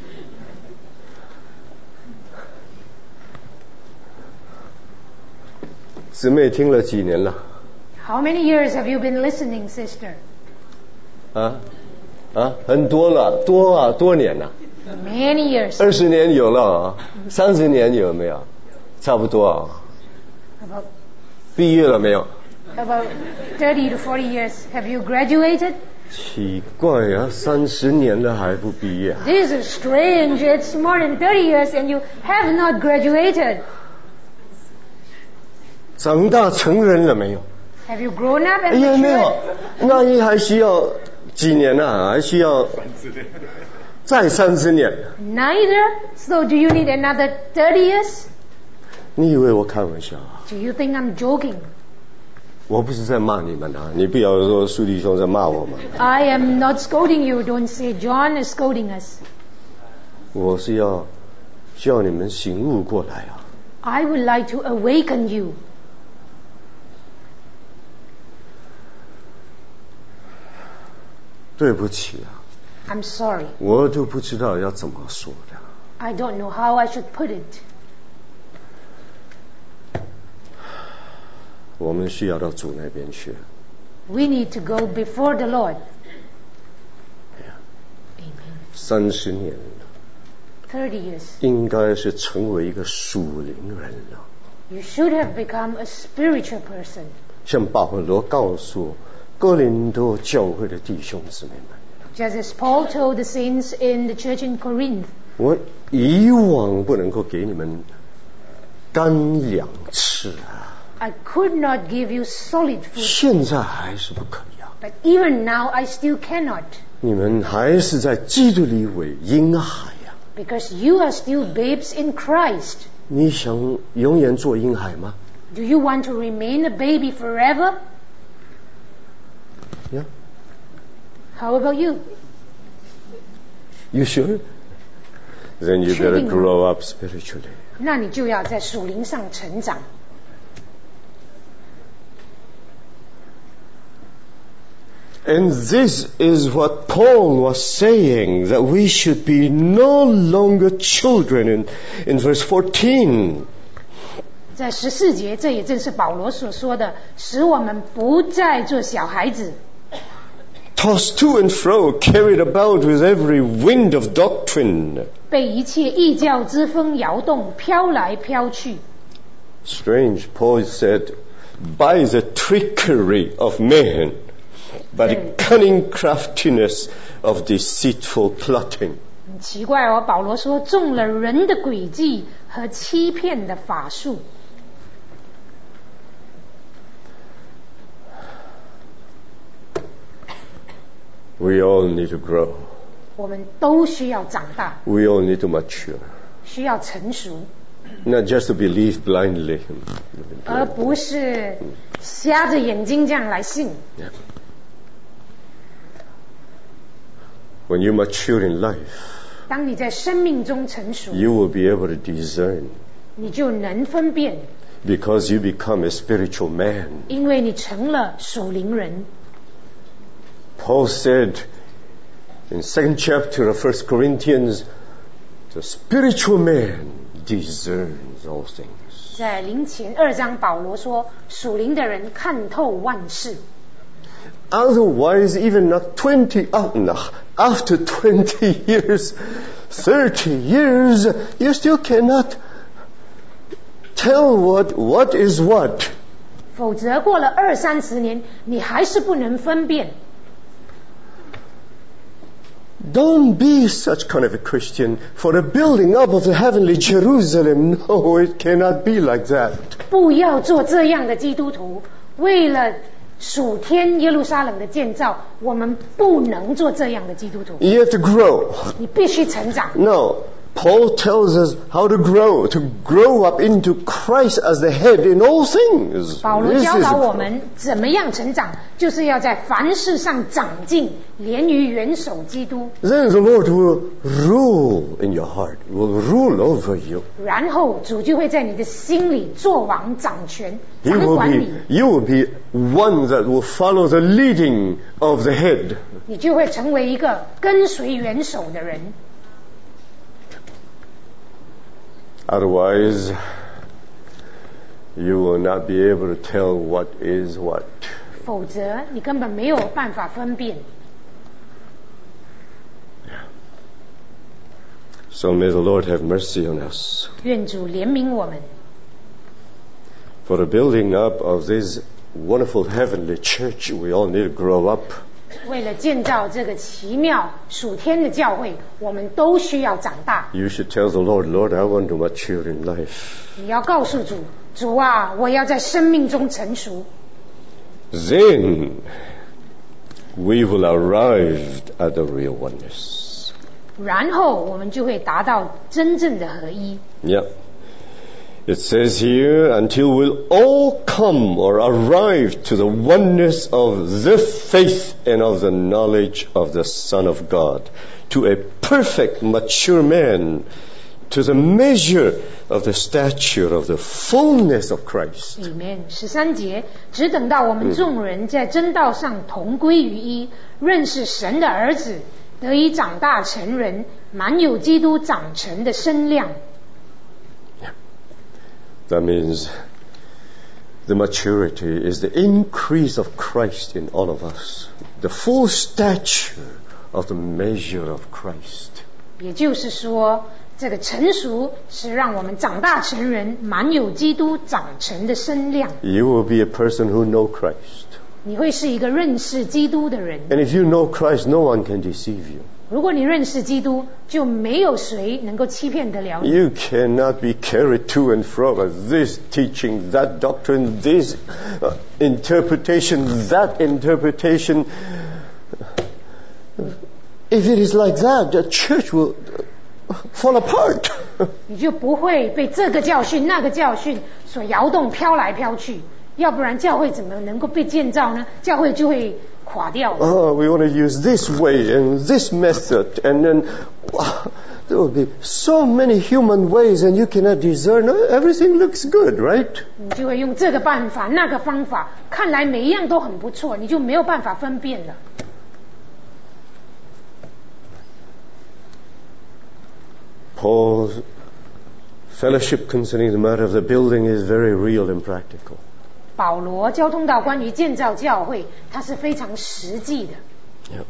S1: 姊妹听了几年了？
S2: How many years have you been listening, sister?
S1: 啊啊，很多了，多啊，多年了。
S2: Many years.
S1: 二十年有了啊，三十年有没有？差不多啊。
S2: About
S1: 毕业了没有？
S2: about thirty to forty years. Have you graduated?
S1: 奇怪啊，三十年了还不毕业。
S2: This is strange. It's more than thirty years and you have not graduated.
S1: 长大成人了没有？
S2: Have you grown up
S1: 哎
S2: and
S1: 呀，没有
S2: matured?，
S1: 那你还需要几年啊？还需要再三十年。
S2: Neither. So do you need another thirty years?
S1: 你以为我开玩笑啊？
S2: Do you think I'm joking?
S1: 我不是在骂你们啊！你不要说苏弟兄在骂我们。
S2: I am not scolding you. Don't say John is scolding us.
S1: 我是要叫你们醒悟过来啊！
S2: I would like to awaken you.
S1: 对不起啊，
S2: I'm sorry.
S1: 我都不知道要怎么说的。
S2: I don't know how I should put it.
S1: 我们需要到主那边去。
S2: We need to go before the Lord.
S1: 哎呀，
S2: Amen.
S1: 三十年了，
S2: thirty years.
S1: 应该是成为一个属灵人了。
S2: You should have become a spiritual person.
S1: 像保罗告诉哥林多教会的弟兄姊妹们
S2: Just as Paul told the saints in the church in Corinth,
S1: 我以往不能够给你们干粮吃啊，
S2: I could not give you solid food,
S1: 现在还是不可以啊。
S2: but even now I still cannot,
S1: 你们还是在基督里为婴孩呀、啊。
S2: because you are still babes in Christ.
S1: 你想永远做婴孩吗？
S2: Do you want to remain a baby forever?
S1: Yeah.
S2: How about you?
S1: You sure? Then you
S2: 确
S1: better
S2: 定吗？
S1: grow up spiritually.
S2: 那你就要在属灵上成长。
S1: And this is what Paul was saying, that we should be no longer children in, in verse fourteen.
S2: 在十四节，这也正是保罗所说的，使我们不再做小孩子，
S1: Tossed to and fro, carried about with every wind of doctrine.
S2: 被一切异教之风摇动，飘来飘去。
S1: Strange, Paul said, by the trickery of man, by the cunning craftiness of deceitful plotting.
S2: 很奇怪哦，保罗说中了人的诡计和欺骗的法术。
S1: We all need to grow.
S2: 我们都需要长大，
S1: We all need to mature.
S2: 需要成熟，
S1: Not just to believe blindly.
S2: 而不是瞎着眼睛这样来信。
S1: Yeah. When you mature in life,
S2: 当你在生命中成熟，
S1: you will be able to discern
S2: 你就能分辨，
S1: because you become a spiritual man.
S2: 因为你成了属灵人。
S1: Paul said in second chapter of First Corinthians, the spiritual man discerns all things.
S2: 在林前二章，保罗说，属灵的人看透万事。
S1: Otherwise, even not twenty, oh, no, after twenty years, thirty years, you still cannot tell what, what is what.
S2: 否则过了二三十年，你还是不能分辨。
S1: Don't be such kind of a Christian for the building up of the heavenly Jerusalem. No, it cannot be like that.
S2: 不要做这样的基督徒，为了属天耶路撒冷的建造，我们不能做这样的基督徒。
S1: You have to grow.
S2: 你必须成长。
S1: No, Paul tells us how to grow, to grow up into Christ as the head in all things.
S2: 保罗
S1: This
S2: 教
S1: is
S2: 导我们怎么样成长，就是要在凡事上长进，连于元首基督。
S1: Then the Lord will rule in your heart, will rule over you.
S2: 然后主就会在你的心里做王掌权，
S1: He
S2: 掌
S1: will
S2: 管
S1: be,
S2: 你，
S1: you will be one that will follow the leading of the head.
S2: 你就会成为一个跟随元首的人。
S1: Otherwise, you will not be able to tell what is what.
S2: 否则你根本没有办法分辨。
S1: So may the Lord have mercy on us.
S2: 愿主怜悯我们，
S1: For the building up of this wonderful heavenly church, we all need to grow up.
S2: 为了建造这个奇妙属天的教会，我们都需要长大。
S1: You should tell the Lord, Lord, I want to mature in life.
S2: 你要告诉主，主啊，我要在生命中成熟。
S1: Then we will arrive at the real oneness.
S2: 然后我们就会达到真正的合一。
S1: Yeah. It says here, until we'll all come or arrive to the oneness of the faith and of the knowledge of the Son of God, to a perfect, mature man, to the measure of the stature of the fullness of Christ.
S2: 里面十三节，只等到我们众人在真道上同归于一，认识神的儿子，得以长大成人，满有基督长成的身量。
S1: That means the maturity is the increase of Christ in all of us, the full stature of the measure of Christ.
S2: 也就是说，这个成熟是让我们长大成人，满有基督长成的身量。
S1: You will be a person who knows Christ.
S2: 你会是一个认识基督的人。
S1: And if you know Christ, no one can deceive you.
S2: 如果你认识基督，就没有谁能够欺骗得了你。
S1: You cannot be carried to and fro by this teaching, that doctrine, this uh, interpretation, that interpretation. If it is like that, the church will fall apart.
S2: 你就不会被这个教训那个教训所摇动飘来飘去，要不然教会怎么能够被建造呢？教会就会垮掉。
S1: Oh, we want to use this way and this method, and then wow, there will be so many human ways, and you cannot discern. Everything looks good, right?
S2: 你就会用这个办法那个方法，看来每一样都很不错，你就没有办法分辨了。
S1: Paul's fellowship concerning the matter of the building is very real and practical.
S2: 保罗交通到关于建造教会，它是非常实际的。
S1: Yep.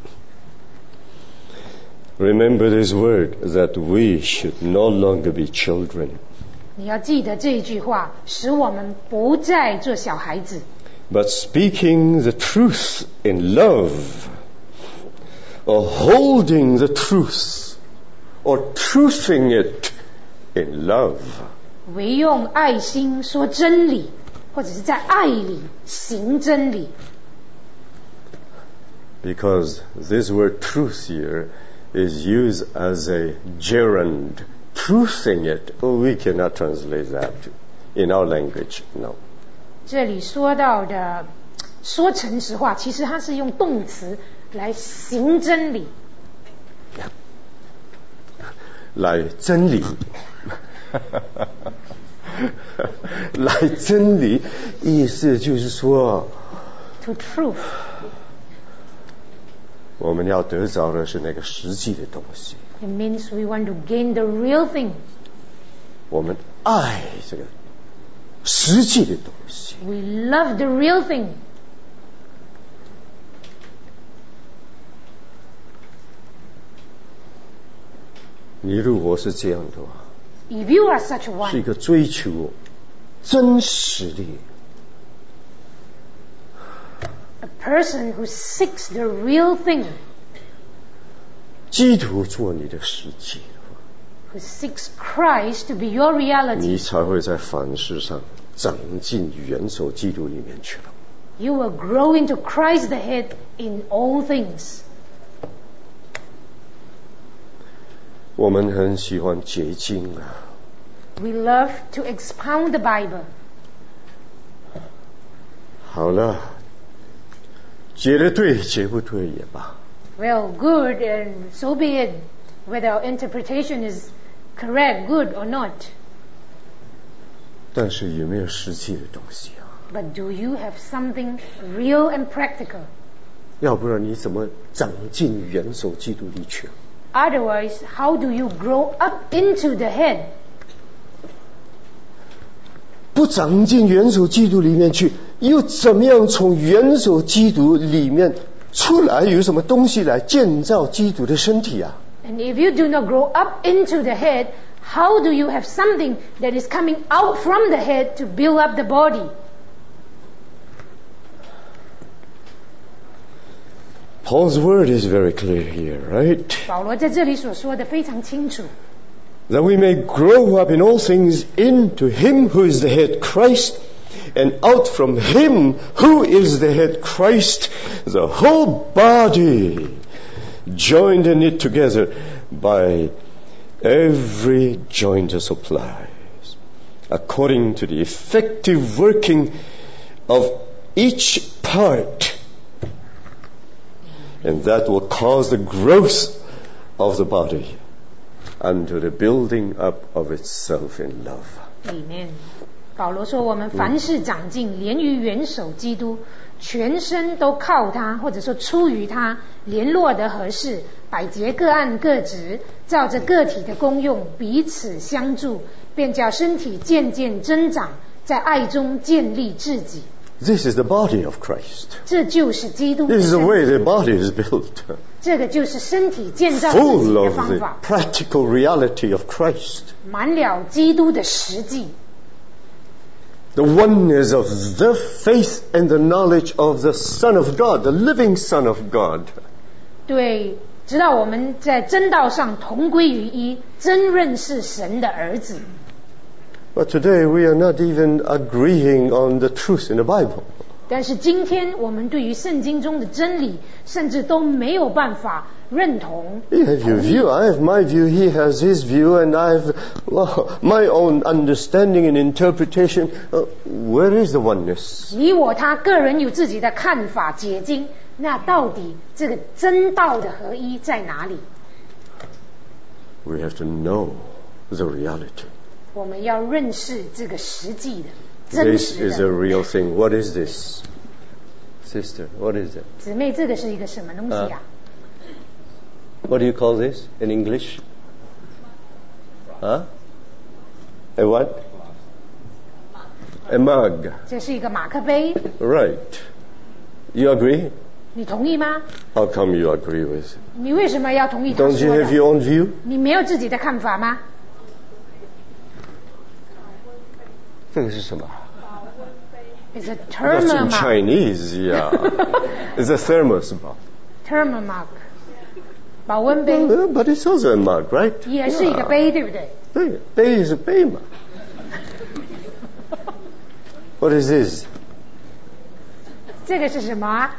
S1: Remember this word that we should no longer be children.
S2: 你要记得这一句话，使我们不再做小孩子，
S1: But speaking the truth in love, or holding the truth, or truthing it in love.
S2: 唯用爱心说真理，或者是在爱里行真理。
S1: Because this word truth here is used as a gerund. Truthing it, oh, we cannot translate that in our language, no.
S2: 这里说到的说诚实话，其实它是用动词来行真理。
S1: 来真理来真理意思就是说
S2: To truth，
S1: 我们要得着的是那个实际的东西，
S2: it means we want to gain the real thing。
S1: 我们爱这个实际的东西。
S2: We love the real thing。
S1: 你如果是这样的话，
S2: If you are such
S1: 是
S2: one，
S1: 一个追求真实的
S2: a person who seeks the real thing，
S1: 基督做你的实际的话，
S2: who seeks Christ to be your
S1: 你
S2: reality，
S1: 才会在凡事上长进元首基督里面去了。
S2: you will grow into Christ the head in all things。
S1: 我们很喜欢结经啊，
S2: We love to expound the Bible。
S1: 好了，结的对，结不对也罢。
S2: Well, good, and so be it, whether our interpretation is correct, good or not.
S1: 但是有没有实际的东西啊？
S2: But do you have something real and practical?
S1: 要不然你怎么长进元首基督里去？
S2: Otherwise, how do you grow up into the head?
S1: 不长进元首基督里面去，又怎么样从元首基督里面出来？有什么东西来建造基督的身体啊？
S2: And if you do not grow up into the head, how do you have something that is coming out from the head to build up the body?
S1: Paul's word is very clear here, right?
S2: 保罗在这里所说的非常清楚，
S1: That we may grow up in all things into Him who is the head, Christ, and out from Him who is the head, Christ, the whole body, joined and knit together by every joint supplies, according to the effective working of each part, and that will cause the growth of the body unto the building up of itself in love.
S2: 里面保罗说，我们凡事长进，连于元首基督，全身都靠他，或者说出于他，联络得合适，百节各按各职，照着个体的功用彼此相助，便叫身体渐渐增长，在爱中建立自己。
S1: This is the body of Christ.
S2: 这就是基督的
S1: This is the
S2: 身
S1: way
S2: 体，
S1: the body is built.
S2: 这个就是身体建造自己
S1: Full
S2: 的
S1: of
S2: 方
S1: the
S2: 法，
S1: practical reality of Christ.
S2: 满了基督的实际。
S1: the oneness of the faith and the knowledge of the Son of God, the living Son of God.
S2: 对，直到我们在真道上同归于一，真认识神的儿子。
S1: But today we are not even agreeing on the truth in the Bible.
S2: 但是今天我们对于圣经中的真理，甚至都没有办法认同。
S1: You have your view, I have my view, he has his view, and I have well, my own understanding and interpretation. Uh, where is the oneness?
S2: 你我他个人有自己的看法解经，那到底这个真道的合一在哪里？
S1: We have to know the reality.
S2: 我们要认识这个实际的。真
S1: This
S2: 实
S1: is a
S2: 的
S1: real thing. What is this? Sister, what is it?
S2: 姊妹，这个是一个什么东西啊？
S1: What do you call this in English? Huh? A what? A mug.
S2: 这是一个马克杯，
S1: Right. You agree?
S2: 你同意吗？
S1: How come you agree with it?
S2: 你为什么要同意他
S1: Don't you
S2: 说
S1: have
S2: 的？
S1: your own view?
S2: 你没有自己的看法吗？
S1: 这个是什么？
S2: It's a
S1: That's in
S2: thermomug.
S1: Chinese, yeah. It's a thermos mug.
S2: Thermomug. 保温杯
S1: Uh, But it's also a mug, right?
S2: 也是一个
S1: Yeah.
S2: 杯，对不对？
S1: 对，杯是杯嘛。What is this?
S2: 这个是什么啊？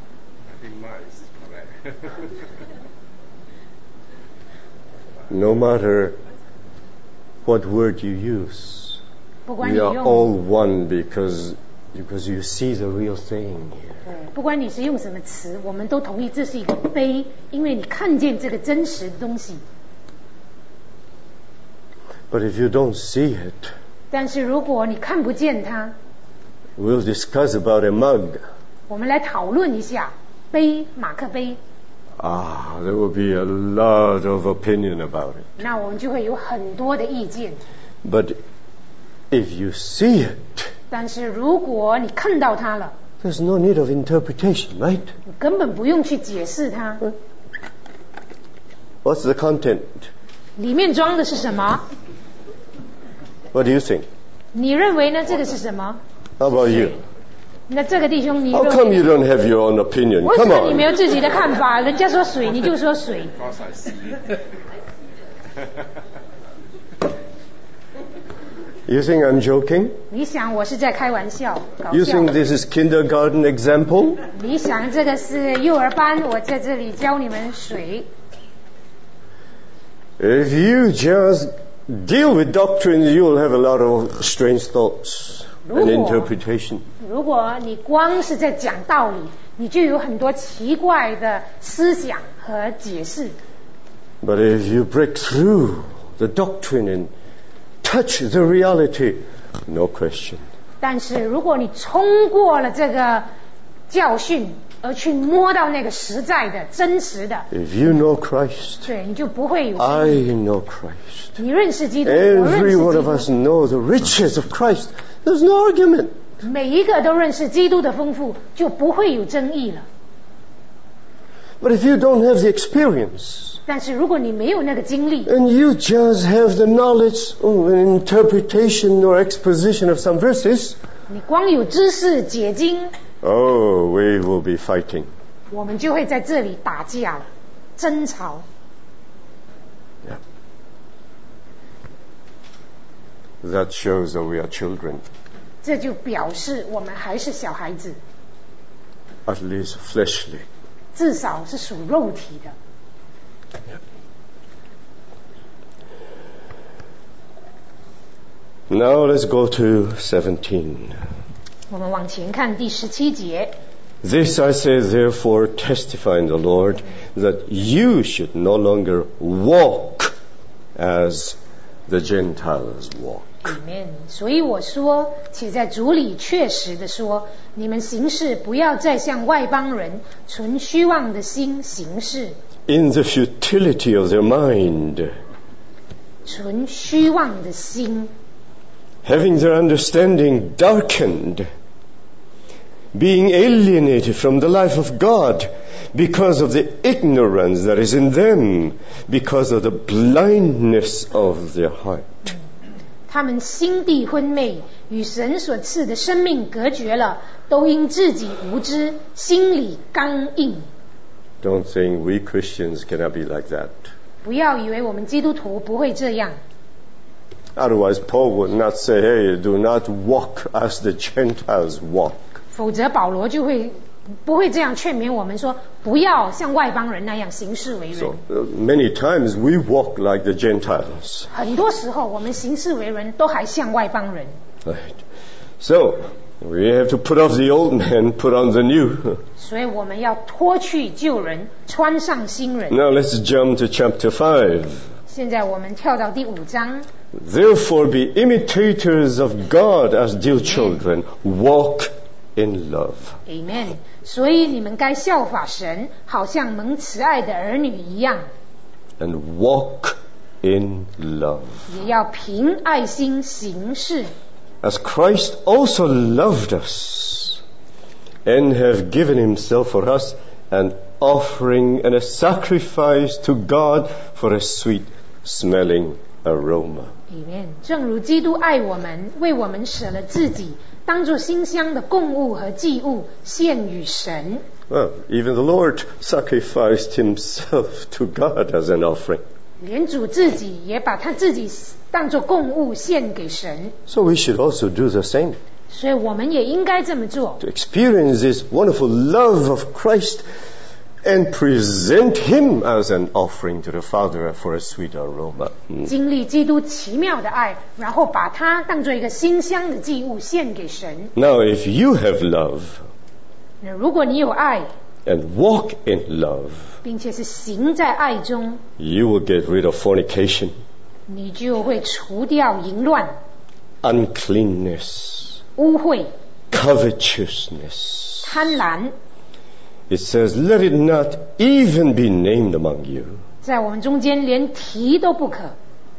S1: No matter what word you use,
S2: 不管
S1: we
S2: 你
S1: are
S2: 用
S1: all one because because you see the real thing here.
S2: 对，不管你是用什么词，我们都同意这是一个杯，因为你看见这个真实的东西。
S1: But if you don't see it,
S2: 但是如果你看不见它，
S1: we'll discuss about a mug.
S2: 我们来讨论一下杯，马克杯，
S1: Ah, there will be a lot of opinion about it.
S2: 那我们就会有很多的意见。
S1: But if you see it,
S2: 但是如果你看到它了，
S1: there's no need of interpretation, right?
S2: 你根本不用去解释它，
S1: What's the content?
S2: 里面装的是什么？
S1: What do you think?
S2: 你认为呢？这个是什么？
S1: How about you?
S2: 那这个弟兄，你
S1: How
S2: 认
S1: come
S2: 为
S1: you don't have your own opinion?
S2: 为什
S1: Come
S2: 么你没
S1: on.
S2: 有自己的看法？人家说水，你就说水。
S1: You think I'm joking?
S2: 你想我是在开玩笑，搞
S1: You
S2: 笑
S1: think？this is kindergarten example?
S2: 你想这个是幼儿班，我在这里教你们水。
S1: If you just deal with doctrines, you will have a lot of strange thoughts and interpretation.
S2: 如果你光是在讲道理，你就有很多奇怪的思想和解释。
S1: But if you break through the doctrine and touch the reality, no question.
S2: 但是如果你冲过了这个教训，而去摸到那个实在的、真实的，
S1: If you know Christ,
S2: 对，你就不会有
S1: I
S2: 争议。
S1: know Christ.
S2: 你认识基督，我认
S1: Every
S2: 识
S1: one
S2: 基
S1: of
S2: 督，
S1: us know the riches of Christ. There's no argument.
S2: 每一个都认识基督的丰富，就不会有争议了。
S1: But if you don't have the experience,
S2: 但是如果你没有那个经历，
S1: and you just have the knowledge or an interpretation or exposition of some verses,
S2: 你光有知识解经，
S1: oh, we will be fighting.
S2: 我们就会在这里打架了，争吵。
S1: Yeah. That shows that we are children,
S2: 这就表示我们还是小孩子，
S1: at least fleshly.
S2: 至少是属肉体的。
S1: Now let's go to seventeen.
S2: 我们往前看第十七节。
S1: This I say, therefore, testifying the Lord, that you should no longer walk as the Gentiles walk.
S2: 里面，所以我说，且在主里确实的说，你们行事不要再像外邦人存虚妄的心行事，
S1: In the futility of their mind,
S2: 存虚妄的心，
S1: having their understanding darkened, being alienated from the life of God because of the ignorance that is in them, because of the blindness of their heart.
S2: 他们心地昏昧， 与神所赐的生命隔绝了，都因自己无知，心里刚硬。
S1: Don't think we Christians cannot be like that.
S2: 不要以为我们基督徒不会这样。
S1: Otherwise, Paul would not say, hey, do not walk as the Gentiles walk.
S2: 否则保罗就会不会这样劝勉我们说，不要像外邦人那样行事为人。
S1: So, uh, many times we walk like the Gentiles.
S2: 很多时候我们行事为人都还像外邦人。
S1: Right. So, we have to put off the old man, put on the new.
S2: 所以我们要脱去旧人，穿上新人。
S1: Now let's jump to chapter five.
S2: 现在我们跳到第五章。
S1: Therefore be imitators of God as dear children. Walk in love.
S2: Amen. 所以你们该效法神，好像蒙慈爱的儿女一样。
S1: And walk in love.
S2: 也要凭爱心行事。
S1: As Christ also loved us and have given himself for us an offering and a sacrifice to God for a sweet smelling aroma.
S2: Amen. 正如基督爱我们，为我们舍了自己，当作馨香的供物和祭物献与神。
S1: Well, even the Lord sacrificed himself to God as an offering.
S2: 连主自己也把他自己当作供物献给神。
S1: So we should also do the same.
S2: 所以我们也应该这么做。
S1: To experience this wonderful love of Christ and present him as an offering to the Father for a sweet aroma.
S2: 经历基督奇妙的爱，然后把它当作一个馨香的祭物献给神。
S1: Now, if you have love
S2: 那如果你有爱，
S1: and walk in love,
S2: 并且是行在爱中，
S1: you will get rid of fornication,
S2: 你就会除掉淫乱、
S1: uncleanness,
S2: 污秽、
S1: covetousness.
S2: 贪婪。
S1: It says, let it not even be named among you.
S2: 在我们中间连提都不可。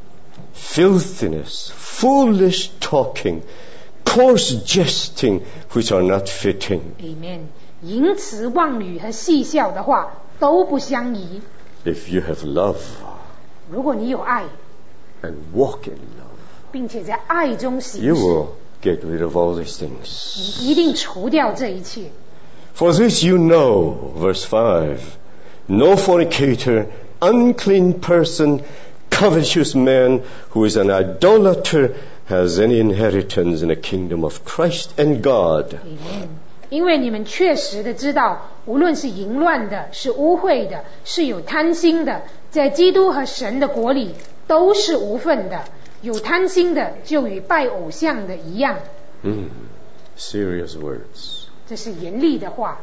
S1: Filthiness, foolish talking, coarse jesting, which are not fitting.
S2: Amen. 淫词妄语和戏笑的话都不相宜。
S1: If you have love
S2: 如果你有爱，
S1: and walk in love,
S2: 并且在爱中行
S1: you
S2: 事，
S1: will get rid of all these things.
S2: 你一定除掉这一切。
S1: For this you know, verse five, no fornicator, unclean person, covetous man who is an idolater has any inheritance in the kingdom of Christ and God.
S2: Amen. 因为你们确实的知道，无论是淫乱的，是污秽的，是有贪心的，在基督和神的国里都是无份的。有贪心的就与拜偶像的一样。
S1: Mm, serious words.
S2: 这是严厉的话。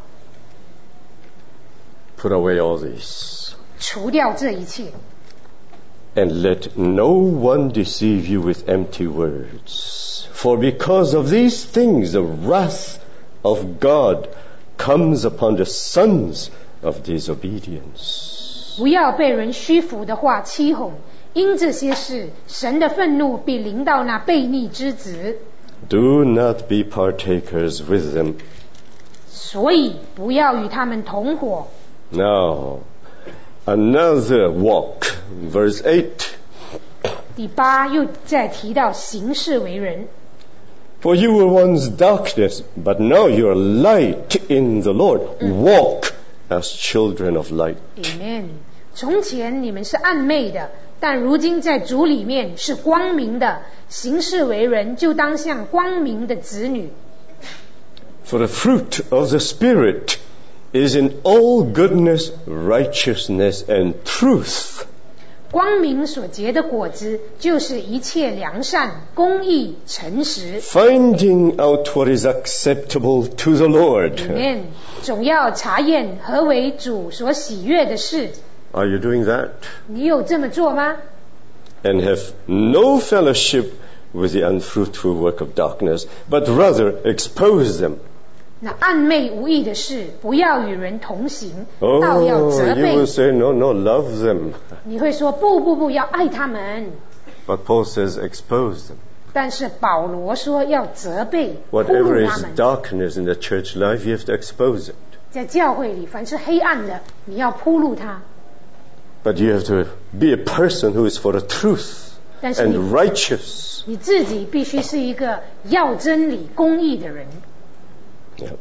S1: Put away all this.
S2: 除掉这一切。
S1: And let no one deceive you with empty words. For because of these things the wrath of God comes upon the sons of disobedience.
S2: 不要被人虚浮的话欺哄，因这些事，神的愤怒必临到那悖逆之子。
S1: Do not be partakers with them.
S2: 所以不要与他们同伙。
S1: Now, another walk. Verse eight.
S2: 第八又再提到行事为人。
S1: For you were once darkness, but now you are light in the Lord. Walk as children of light.
S2: Amen. 从前你们是暗昧的，但如今在主里面是光明的。行事为人，就当像光明的子女。
S1: For the fruit of the Spirit is in all goodness, righteousness, and truth.
S2: 光明所结的果子，就是一切良善、公义、诚实。
S1: Finding out what is acceptable to the Lord.
S2: Amen. 总要查验何为主所喜悦的事。
S1: Are you doing that?
S2: 你有这么做吗？
S1: And have no fellowship with the unfruitful work of darkness, but rather expose them.
S2: 那暗昧无益的事，不要与人同行，
S1: Oh,
S2: 倒要责
S1: you
S2: 备
S1: will。say, no, no, love them.
S2: 你会说不不不，要爱他们。
S1: But Paul says, expose them.
S2: 但是保罗说要责备，铺
S1: Whatever
S2: 路他
S1: is
S2: 们。
S1: darkness in the church life, you have to expose it.
S2: 在教会里，凡是黑暗的，你要铺路它。
S1: But you have to be a person who is for the truth.
S2: 但是你
S1: and righteous.
S2: 你自己必须是一个要真理、公义的人。
S1: Yeah.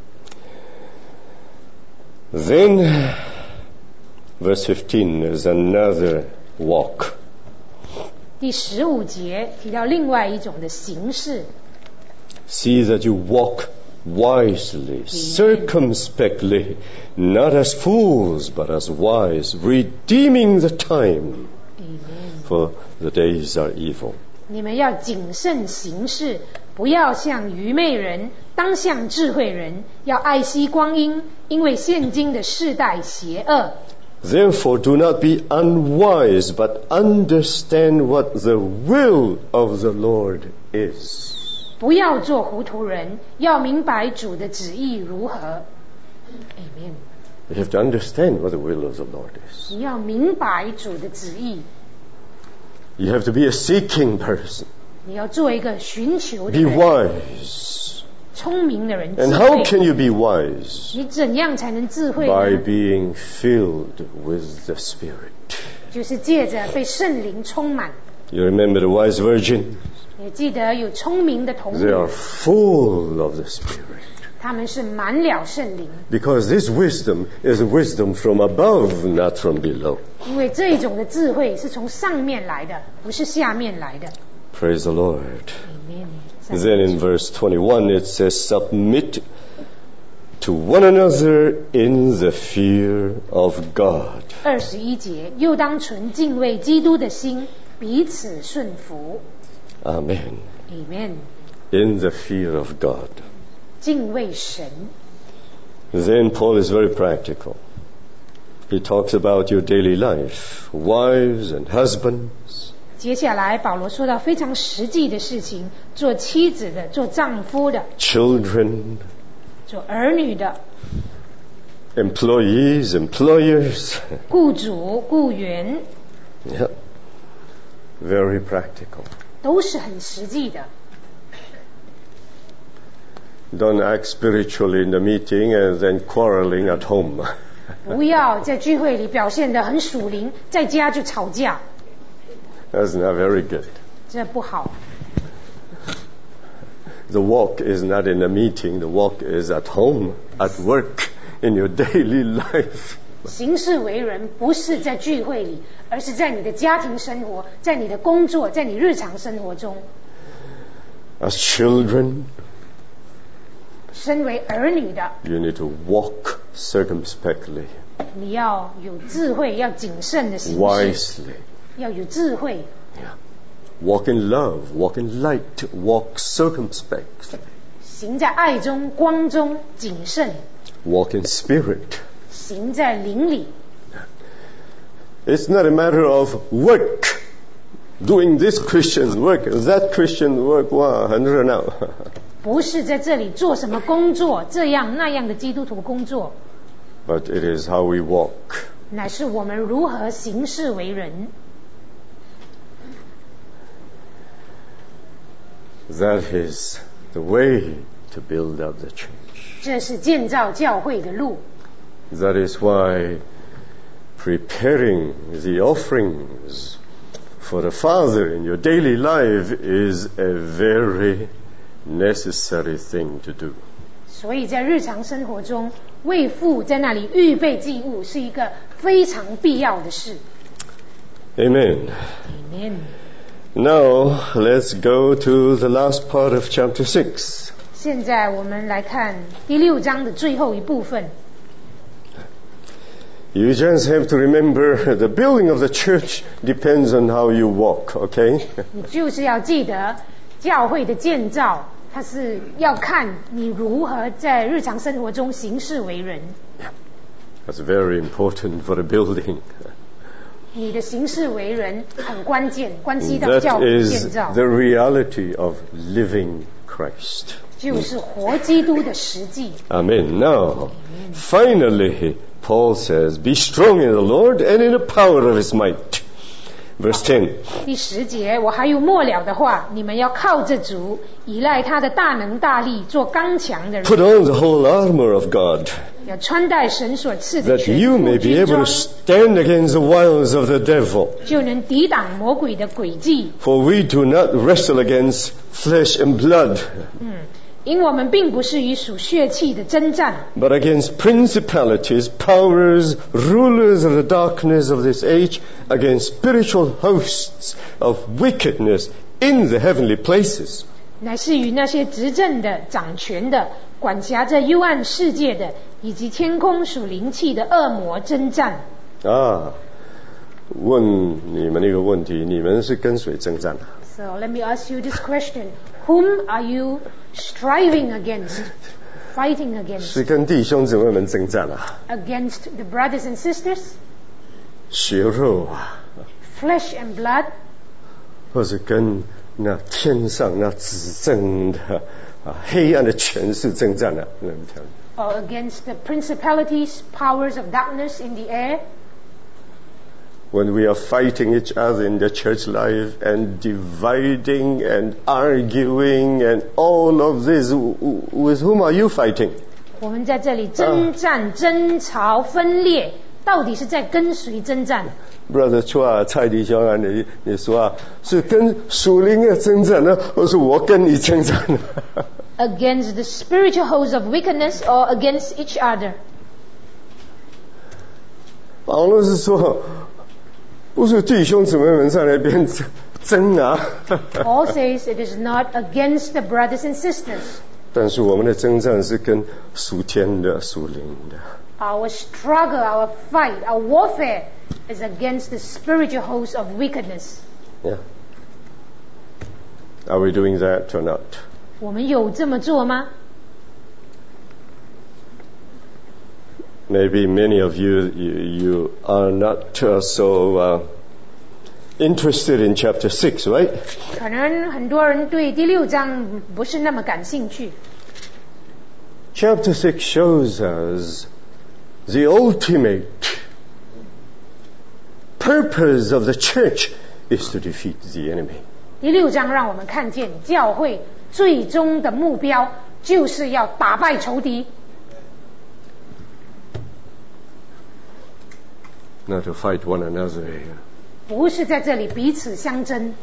S1: Then, verse fifteen is another walk.
S2: 第十五节提到另外一种的形式。
S1: See that you walk wisely, circumspectly, not as fools, but as wise, redeeming the time, for the days are evil.
S2: 你们要谨慎行事，不要像愚昧人，当像智慧人，要爱惜光阴，因为现今的世代邪恶。
S1: Therefore do not be unwise, but understand what the will of the Lord is.
S2: 不要做糊涂人，要明白主的旨意如何。Amen.
S1: You have to understand what the will of the Lord is.
S2: 你要明白主的旨意。
S1: You have to be a seeking person.
S2: 你要做一个寻求的
S1: Be
S2: 人，
S1: wise.
S2: 聪明的人，
S1: And
S2: 智
S1: how
S2: 慧。
S1: can you be wise?
S2: 你怎样才能智慧
S1: By
S2: 呢？
S1: being filled with the Spirit.
S2: 就是借着被圣灵充满。
S1: You remember the wise virgin?
S2: 也记得有聪明的童
S1: They
S2: 女，
S1: are full of the Spirit.
S2: 他们是满了圣灵，
S1: Because this wisdom is wisdom from above, not from below.
S2: 因为这种的智慧是从上面来的，不是下面来的。
S1: Praise the Lord.
S2: Amen.
S1: Then in verse twenty-one it says, submit to one another in the fear of God.
S2: 二十一节，又当存敬畏基督的心，彼此顺服。
S1: Amen.
S2: Amen.
S1: In the fear of God.
S2: 敬畏神。
S1: Then Paul is very practical. He talks about your daily life, wives and husbands.
S2: 接下来保罗说到非常实际的事情，做妻子的，做丈夫的，
S1: Children,
S2: 做儿女的，
S1: employees, employers.
S2: 雇主、雇员，
S1: Yeah. Very practical.
S2: 都是很实际的。
S1: Don't act spiritually in the meeting and then quarreling at home.
S2: 不要在聚会里表现得很属灵，在家就吵架，
S1: That's not very good.
S2: 这不好。
S1: The walk is not in the meeting. The walk is at home, at work, in your daily life.
S2: 行事为人不是在聚会里，而是在你的家庭生活，在你的工作，在你日常生活中。
S1: As children,
S2: 身为儿女的，
S1: you need to walk circumspectly,
S2: 你要有智慧，要谨慎的行事，
S1: wisely.
S2: 要有智慧，
S1: Walk in love, walk in light, walk circumspectly.
S2: 行在爱中、光中，谨慎，
S1: Walk in spirit.
S2: 行在灵里。
S1: It's not a matter of work. Doing this Christian's work, that Christian's work. Wow, 很热闹。
S2: 不是在这里做什么工作，这样那样的基督徒工作，
S1: But it is how we walk.
S2: 乃是我们如何行事为人。
S1: That is the way to build up the church.
S2: 这是建造教会的路。
S1: That is why preparing the offerings for the Father in your daily life is a very necessary thing to do.
S2: 所以在日常生活中，为父在那里预备祭物是一个非常必要的事。
S1: Amen.
S2: Amen.
S1: Now let's go to the last part of chapter six.
S2: 现在我们来看第六章的最后一部分。
S1: You just have to remember the building of the church depends on how you walk, okay?
S2: 你就是要记得，教会的建造，它是要看你如何在日常生活中行事为人。
S1: That's very important for the building.
S2: 你的行事为人很关键，关系到教
S1: That
S2: 会的建
S1: is
S2: 造，
S1: the reality of living Christ.
S2: 就是活基督的实际。
S1: Amen. Now, finally, Paul says, be strong in the Lord and in the power of his might. Verse ten.
S2: 第十节，我还有末了的话，你们要靠着主，依赖他的大能大力，做刚强的人。
S1: Put on the whole armor of God,
S2: 要穿戴神所赐的
S1: that
S2: 全
S1: you
S2: 副
S1: may be
S2: 军
S1: able
S2: 装
S1: to，stand against the wiles of the devil.
S2: 就能抵挡魔鬼的诡计。
S1: For we do not wrestle against flesh and blood,
S2: 嗯，因我们并不是与属血气的征战，
S1: but against principalities, powers, rulers of the darkness of this age, against spiritual hosts of wickedness in the heavenly places.
S2: 乃是与那些执政的、掌权的、管辖着幽暗世界的，以及天空属灵气的恶魔征战。
S1: 啊，问你们一个问题，你们是跟谁征战啊？
S2: So let me ask you this question: Whom are you striving against, fighting against?
S1: 是跟弟兄姊妹们征战啊？
S2: Against the brothers and sisters,
S1: 血肉啊，
S2: flesh and blood,
S1: 或是跟那天上那指证的啊黑暗的权势征战啊？那么讲。
S2: or against the principalities, powers of darkness in the air?
S1: When we are fighting each other in the church life and dividing and arguing and all of this, with whom are you fighting?
S2: 我们在这里征战、争吵、分裂，到底是在跟谁征战？
S1: Brother Chua 蔡弟兄啊，你你说啊，是跟属灵的征战呢，或是我跟你征战呢？
S2: Against the spiritual hosts of wickedness or against each other?
S1: 保罗是说，不是弟兄姊妹们在那边争争啊。
S2: Paul says it is not against the brothers and sisters.
S1: 但是我们的征战是跟属天的、属灵的。
S2: Our struggle, our fight, our warfare is against the spiritual hosts of wickedness.
S1: Yeah. Are we doing that or not?
S2: 我们有这么做吗？
S1: Maybe many of you, you, you are not uh, so uh, interested in chapter six, right?
S2: 可能很多人对第六章不是那么感兴趣。
S1: Chapter six shows us the ultimate purpose of the church is to defeat the enemy.
S2: 第六章让我们看见教会最终的目标就是要打败仇敌。
S1: Not to fight one another here.
S2: 不是在这里彼此相争。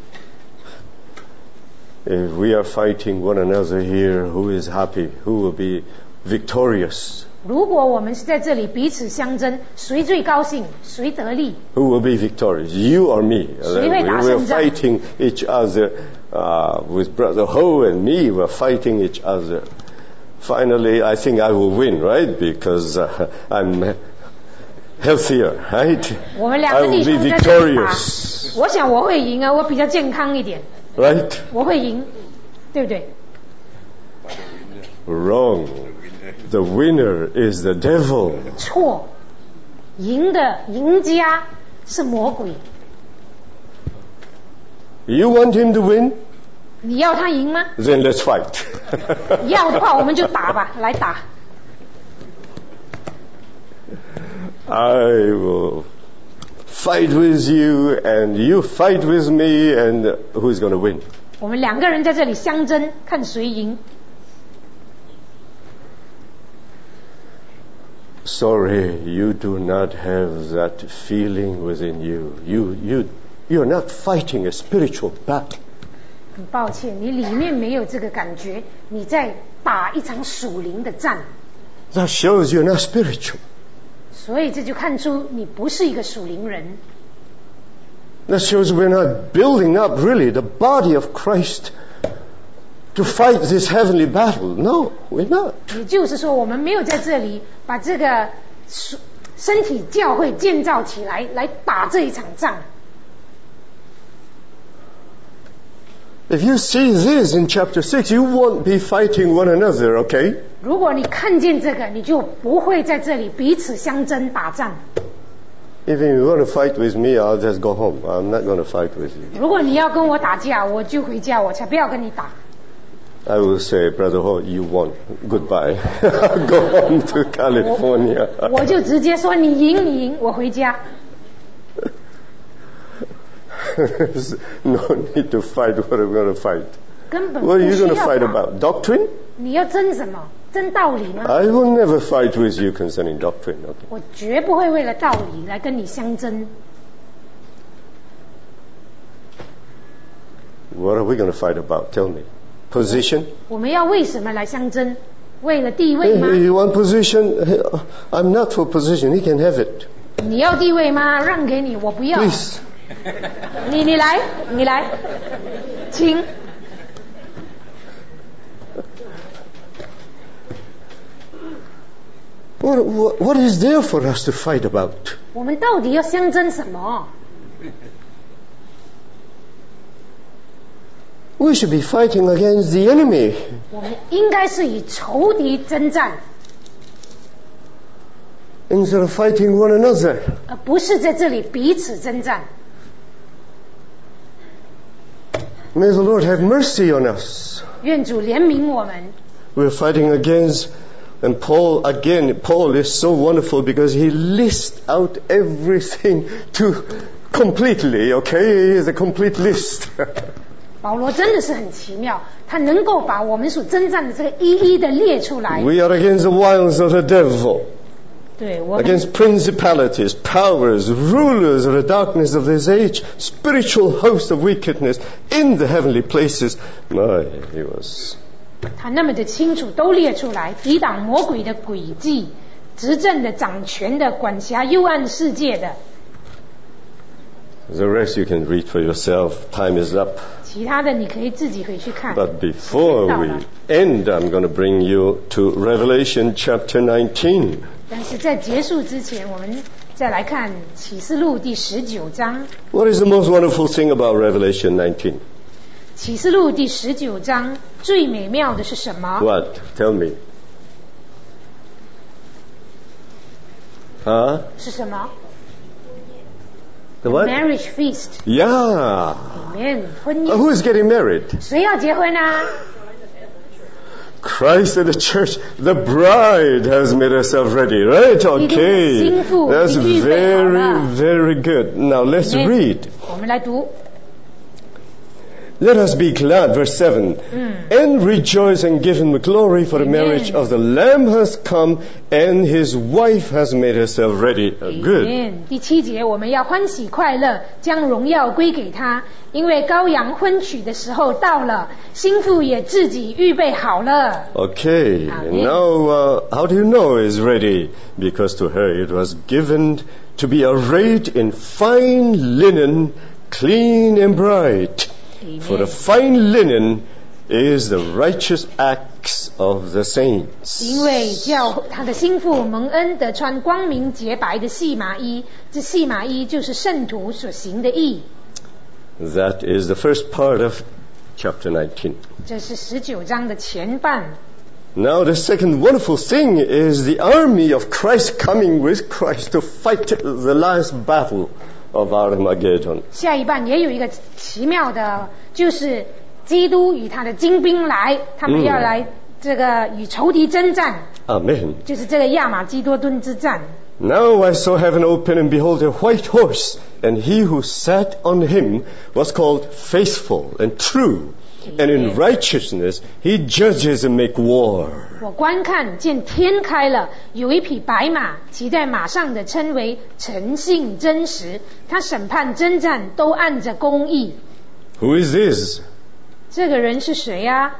S1: If we are fighting one another here, who is happy? Who will be victorious?
S2: 如果我们是在这里彼此相争，谁最高兴，谁得利？
S1: Who will be victorious? You or me?
S2: 谁会打
S1: We are
S2: 胜仗？
S1: fighting each other uh, with Brother Ho and me. We're fighting each other. Finally, I think I will win, right? Because uh, I'm healthier, right?
S2: 我们两
S1: I
S2: 个
S1: will
S2: 弟
S1: be
S2: 兄在这里打，
S1: victorious,
S2: 我想我会赢啊，我比较健康一点，
S1: right?
S2: 我会赢，对不对？
S1: Wrong. The winner is the devil.
S2: 错，赢的赢家是魔鬼。
S1: You want him to win?
S2: 你要他赢吗？
S1: Then let's fight.
S2: 要的话，我们就打吧，来打。
S1: I will fight with you and you fight with me, and who's going to win?
S2: 我们两个人在这里相争，看谁赢。
S1: Sorry, you do not have that feeling within you. You, you, you're not fighting a spiritual battle.
S2: 很抱歉，你里面没有这个感觉，你在打一场属灵的战，
S1: That shows you're not spiritual.
S2: 所以这就看出你不是一个属灵人。
S1: That shows we're not building up really the body of Christ to fight this heavenly battle. No, we're not.
S2: 也就是说，我们没有在这里把这个属身体教会建造起来，来打这一场仗。
S1: If you see this in chapter six, you won't be fighting one another, okay?
S2: 如果你看见这个，你就不会在这里彼此相争打仗。
S1: If you want to fight with me, I'll just go home. I'm not going to fight with you.
S2: 如果你要跟我打架，我就回家，我才不要跟你打。
S1: I will say, Brother Ho, you won. Goodbye. Go home to California.
S2: 我就直接说你赢，你赢，我回家。
S1: There's no need to fight what we're going to fight.
S2: 根本不
S1: What are you
S2: 需
S1: going to
S2: 要
S1: fight
S2: 打。
S1: about? Doctrine?
S2: 你要争什么？争道理吗？
S1: I will never fight with you concerning doctrine. Okay.
S2: 我绝不会为了道理来跟你相争。
S1: What are we going to fight about? Tell me. Position?
S2: 我们要为什么来相争？为了地位
S1: Hey,
S2: 吗？
S1: you want position? Hey, I'm not for position. He can have it.
S2: 你要地位吗？让给你，我不要。
S1: Please.
S2: 你你来，你来，请。
S1: What, what, what is there for us to fight about?
S2: 我们到底要相争什么？
S1: We should be fighting against the enemy.
S2: 我们应该是以仇敌征战，
S1: Instead of fighting one another.
S2: 而不是在这里彼此征战。
S1: May the Lord have mercy on us.
S2: 愿主怜悯我们。
S1: We're fighting against, and Paul, again, Paul is so wonderful because he lists out everything to completely, okay? He is a complete list.
S2: 保罗真的是很奇妙，他能够把我们所征战的这个一一的列出来。
S1: We are against the wiles of the devil,
S2: 对，我们
S1: against principalities, powers, rulers of the darkness of this age, spiritual hosts of wickedness in the heavenly places. My, he was...
S2: 他那么的清楚都列出来，抵挡魔鬼的诡计，执政的、掌权的、管辖幽暗世界的。
S1: The rest you can read for yourself. Time is up.
S2: 其他的你可以自己回去看。
S1: But before we end, I'm going to bring you to Revelation chapter nineteen.
S2: 但是在结束之前，我们再来看启示录第十九章。
S1: What is the most wonderful thing about Revelation nineteen?
S2: 启示录第十九章最美妙的是什么？
S1: What? Tell me. Huh?
S2: 是什么
S1: The what?
S2: ？Marriage feast，
S1: Yeah.
S2: 里面婚
S1: Uh,
S2: 宴，
S1: who is getting married?
S2: 谁要结婚啊？
S1: Christ and the church. The bride has made herself ready, right? Okay.
S2: 一定是新妇，
S1: That's
S2: 已经预备好了。
S1: very, very good. Now let's read.
S2: 我们来读。
S1: Let us be glad, verse seven, and rejoice and give him the glory, for the
S2: Amen.
S1: marriage of the Lamb has come, and his wife has made herself ready. Uh, good.
S2: Amen. 第七节，我们要欢喜快乐，将荣耀归给他，因为羔羊婚娶的时候到了，新妇也自己预备好了。
S1: Okay,
S2: Amen.
S1: now uh, how do you know is ready? Because to her it was given to be arrayed in fine linen, clean and bright.
S2: Amen.
S1: For the fine linen is the righteous acts of the saints.
S2: 因为叫他的心腹蒙恩得穿光明洁白的细麻衣，这细麻衣就是圣徒所行的义。
S1: That is the first part of chapter nineteen.
S2: 这是十九章的前半。
S1: Now the second wonderful thing is the army of Christ coming with Christ to fight the last battle of Armageddon.
S2: 下一半也有一个奇妙的，就是基督与他的精兵来，他们要来这个与仇敌征战，
S1: Amen.
S2: 就是这个亚马基多顿之战。
S1: Now I saw heaven open, and behold a white horse, and he who sat on him was called Faithful and True, and in righteousness he judges and make war.
S2: 我观看见天开了，有一匹白马，骑在马上的称为诚信真实，他审判征战都按着公义。
S1: Who is this?
S2: 这个人是谁啊？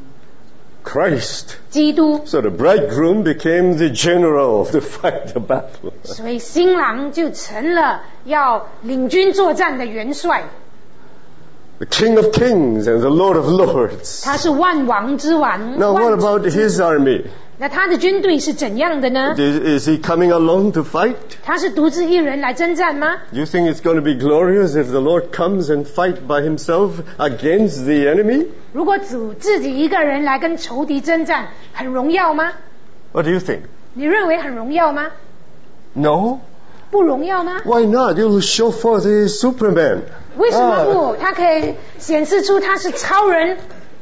S1: Christ.
S2: 基督。
S1: So the bridegroom became the general to fight the battle.
S2: 所以新郎就成了要领军作战的元帅。
S1: The King of Kings and the Lord of Lords.
S2: 他是万王之王。
S1: Now what
S2: 万
S1: about
S2: 主之
S1: his army?
S2: 那他的军队是怎样的呢？
S1: Is, is he coming alone to fight?
S2: 他是独自一人来征战吗？
S1: Do you think it's going to be glorious if the Lord comes and fight by himself against the enemy?
S2: 如果主自己一个人来跟仇敌征战，很荣耀吗？
S1: What do you think?
S2: 你认为很荣耀吗？
S1: No?
S2: 不荣耀吗？
S1: Why not? You'll show forth the Superman.
S2: 为什么
S1: Ah.
S2: 不？他可以显示出他是超人。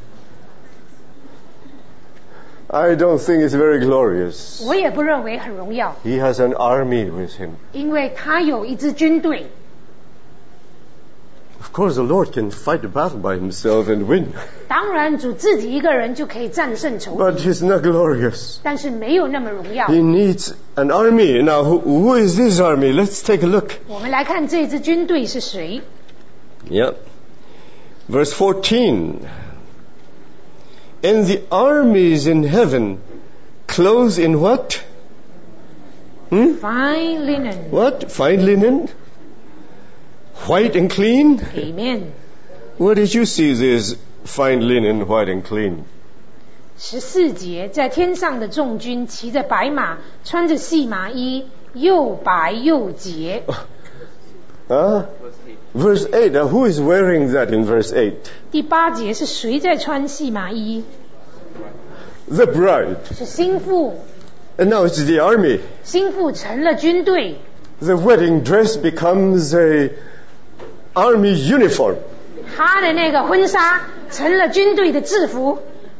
S1: I don't think it's very glorious.
S2: 我也不认为很荣耀，
S1: He has an army with him.
S2: 因为他有一支军队，
S1: Of course, the Lord can fight the battle by himself and win.
S2: 当然，主自己一个人就可以战胜仇敌，
S1: But he's not glorious.
S2: 但是没有那么荣耀。
S1: He needs an army. Now, who, who is this army? Let's take a look.
S2: 我们来看这支军队是谁。
S1: Yeah. Verse fourteen. And the armies in heaven, clothed in what? Hmm?
S2: Fine linen.
S1: What? Fine linen? White and clean?
S2: Amen.
S1: Where did you see this fine linen, white and clean?
S2: 十四节，在天上的众军骑着白马，穿着细麻衣，又白又洁。
S1: Huh? Verse eight. Now, who is wearing that in verse eight?
S2: 第八节是谁在穿细麻衣？
S1: The bride.
S2: 是心腹，
S1: And now it's the army.
S2: 心腹成了军队，
S1: The wedding dress becomes a army uniform.
S2: 他的那个婚纱成了军队的制服。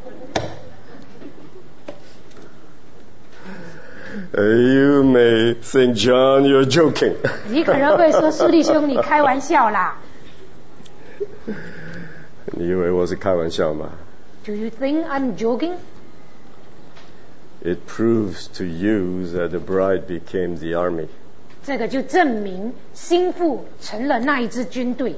S1: Uh, you may think, John, you're joking.
S2: 你可能会说，苏弟兄，你开玩笑啦。
S1: 你以为我是开玩笑吗？
S2: Do you think I'm joking?
S1: It proves to you that the bride became the army.
S2: 这个就证明心腹成了那一支军队。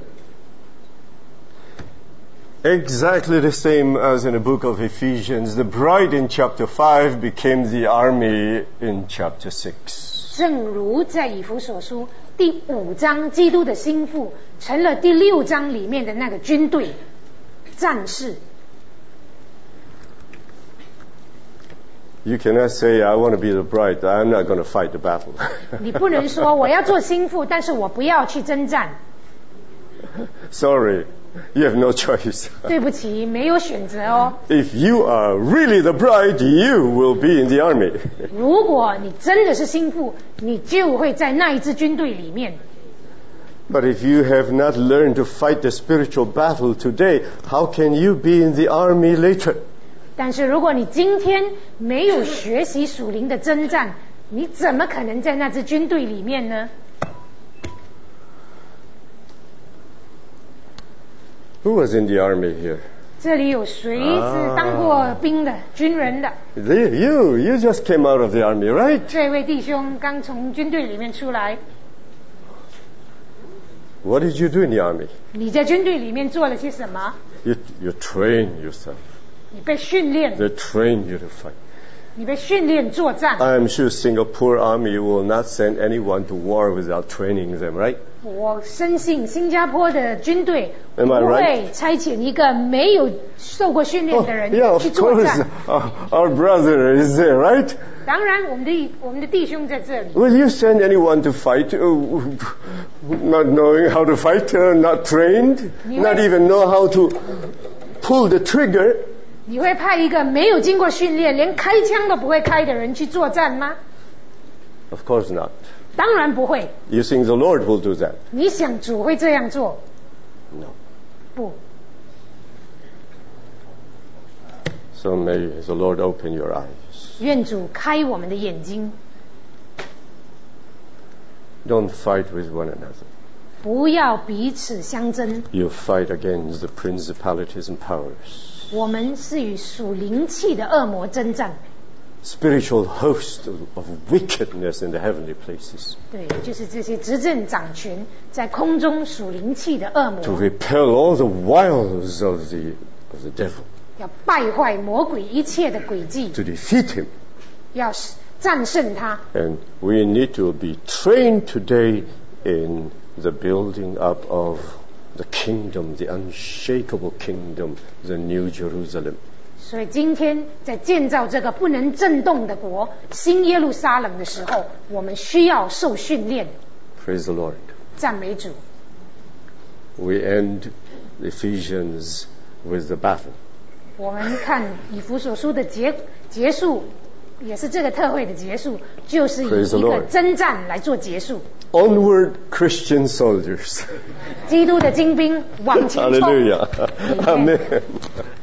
S1: Exactly the same as in the book of Ephesians. The bride in chapter five became the army in chapter six.
S2: 正如在以弗所书第五章，基督的心腹成了第六章里面的那个军队战士。
S1: You cannot say, I want to be the bride. I'm not going to fight the battle.
S2: 你不能说我要做心腹，但是我不要去征战。
S1: Sorry, you have no choice.
S2: 对不起，没有选择哦。
S1: If you are really the bride, you will be in the army.
S2: 如果你真的是心腹，你就会在那一支军队里面。
S1: But if you have not learned to fight the spiritual battle today, how can you be in the army later?
S2: 但是如果你今天没有学习属灵的征战，你怎么可能在那支军队里面呢？
S1: Who was in the army here?
S2: 这里有谁是当过兵的、军人的？
S1: You, you just came out of the army, right?
S2: 这位弟兄刚从军队里面出来。
S1: What did you do in the army?
S2: 你在军队里面做了些什么？
S1: You, you train yourself.
S2: 你被训练，
S1: They train you to fight.
S2: 你被训练作战。
S1: I am sure Singapore army will not send anyone to war without training them, right?
S2: 我深信新加坡的军队不
S1: Am I right?
S2: 会差遣一个没有受过训练
S1: Oh,
S2: 的人
S1: yeah,
S2: 去
S1: of
S2: 作
S1: course.
S2: 战。
S1: Our, our brother is there, right?
S2: 当然，我们的我们的弟兄在这里。
S1: Will you send anyone to fight, uh, not knowing how to fight, uh, not trained, not even know how to pull the trigger?
S2: 你会派一个没有经过训练、连开枪都不会开的人去作战吗？
S1: Of course not.
S2: 当然不会。
S1: You think the Lord will do that?
S2: 你想主会这样做？
S1: No.
S2: 不。
S1: So may the Lord open your eyes.
S2: 愿主开我们的眼睛，
S1: Don't fight with one another.
S2: 不要彼此相争。
S1: You fight against the principalities and powers.
S2: 我们是与属灵气的恶魔征战。
S1: Spiritual host of, of wickedness in the heavenly places.
S2: 对，就是这些执政掌权在空中属灵气的恶
S1: To
S2: 魔，
S1: repel all the wiles of the, of the devil.
S2: 要败坏魔鬼一切的诡计，
S1: To defeat him.
S2: 要战胜他。
S1: And we need to be trained today in the building up of the kingdom, the unshakable kingdom, the New Jerusalem.
S2: 所以今天在建造这个不能震动的国新耶路撒冷的时候，我们需要受训练。
S1: Praise the Lord.
S2: 赞美主。
S1: We end Ephesians with the battle.
S2: 我们看以弗所书的结结束，也是这个特会的结束，就是以
S1: Praise the
S2: 一个
S1: Lord.
S2: 征战来做结束。
S1: Onward, Christian soldiers.
S2: 基督的精兵往前冲。
S1: Hallelujah.
S2: Amen.
S1: Amen.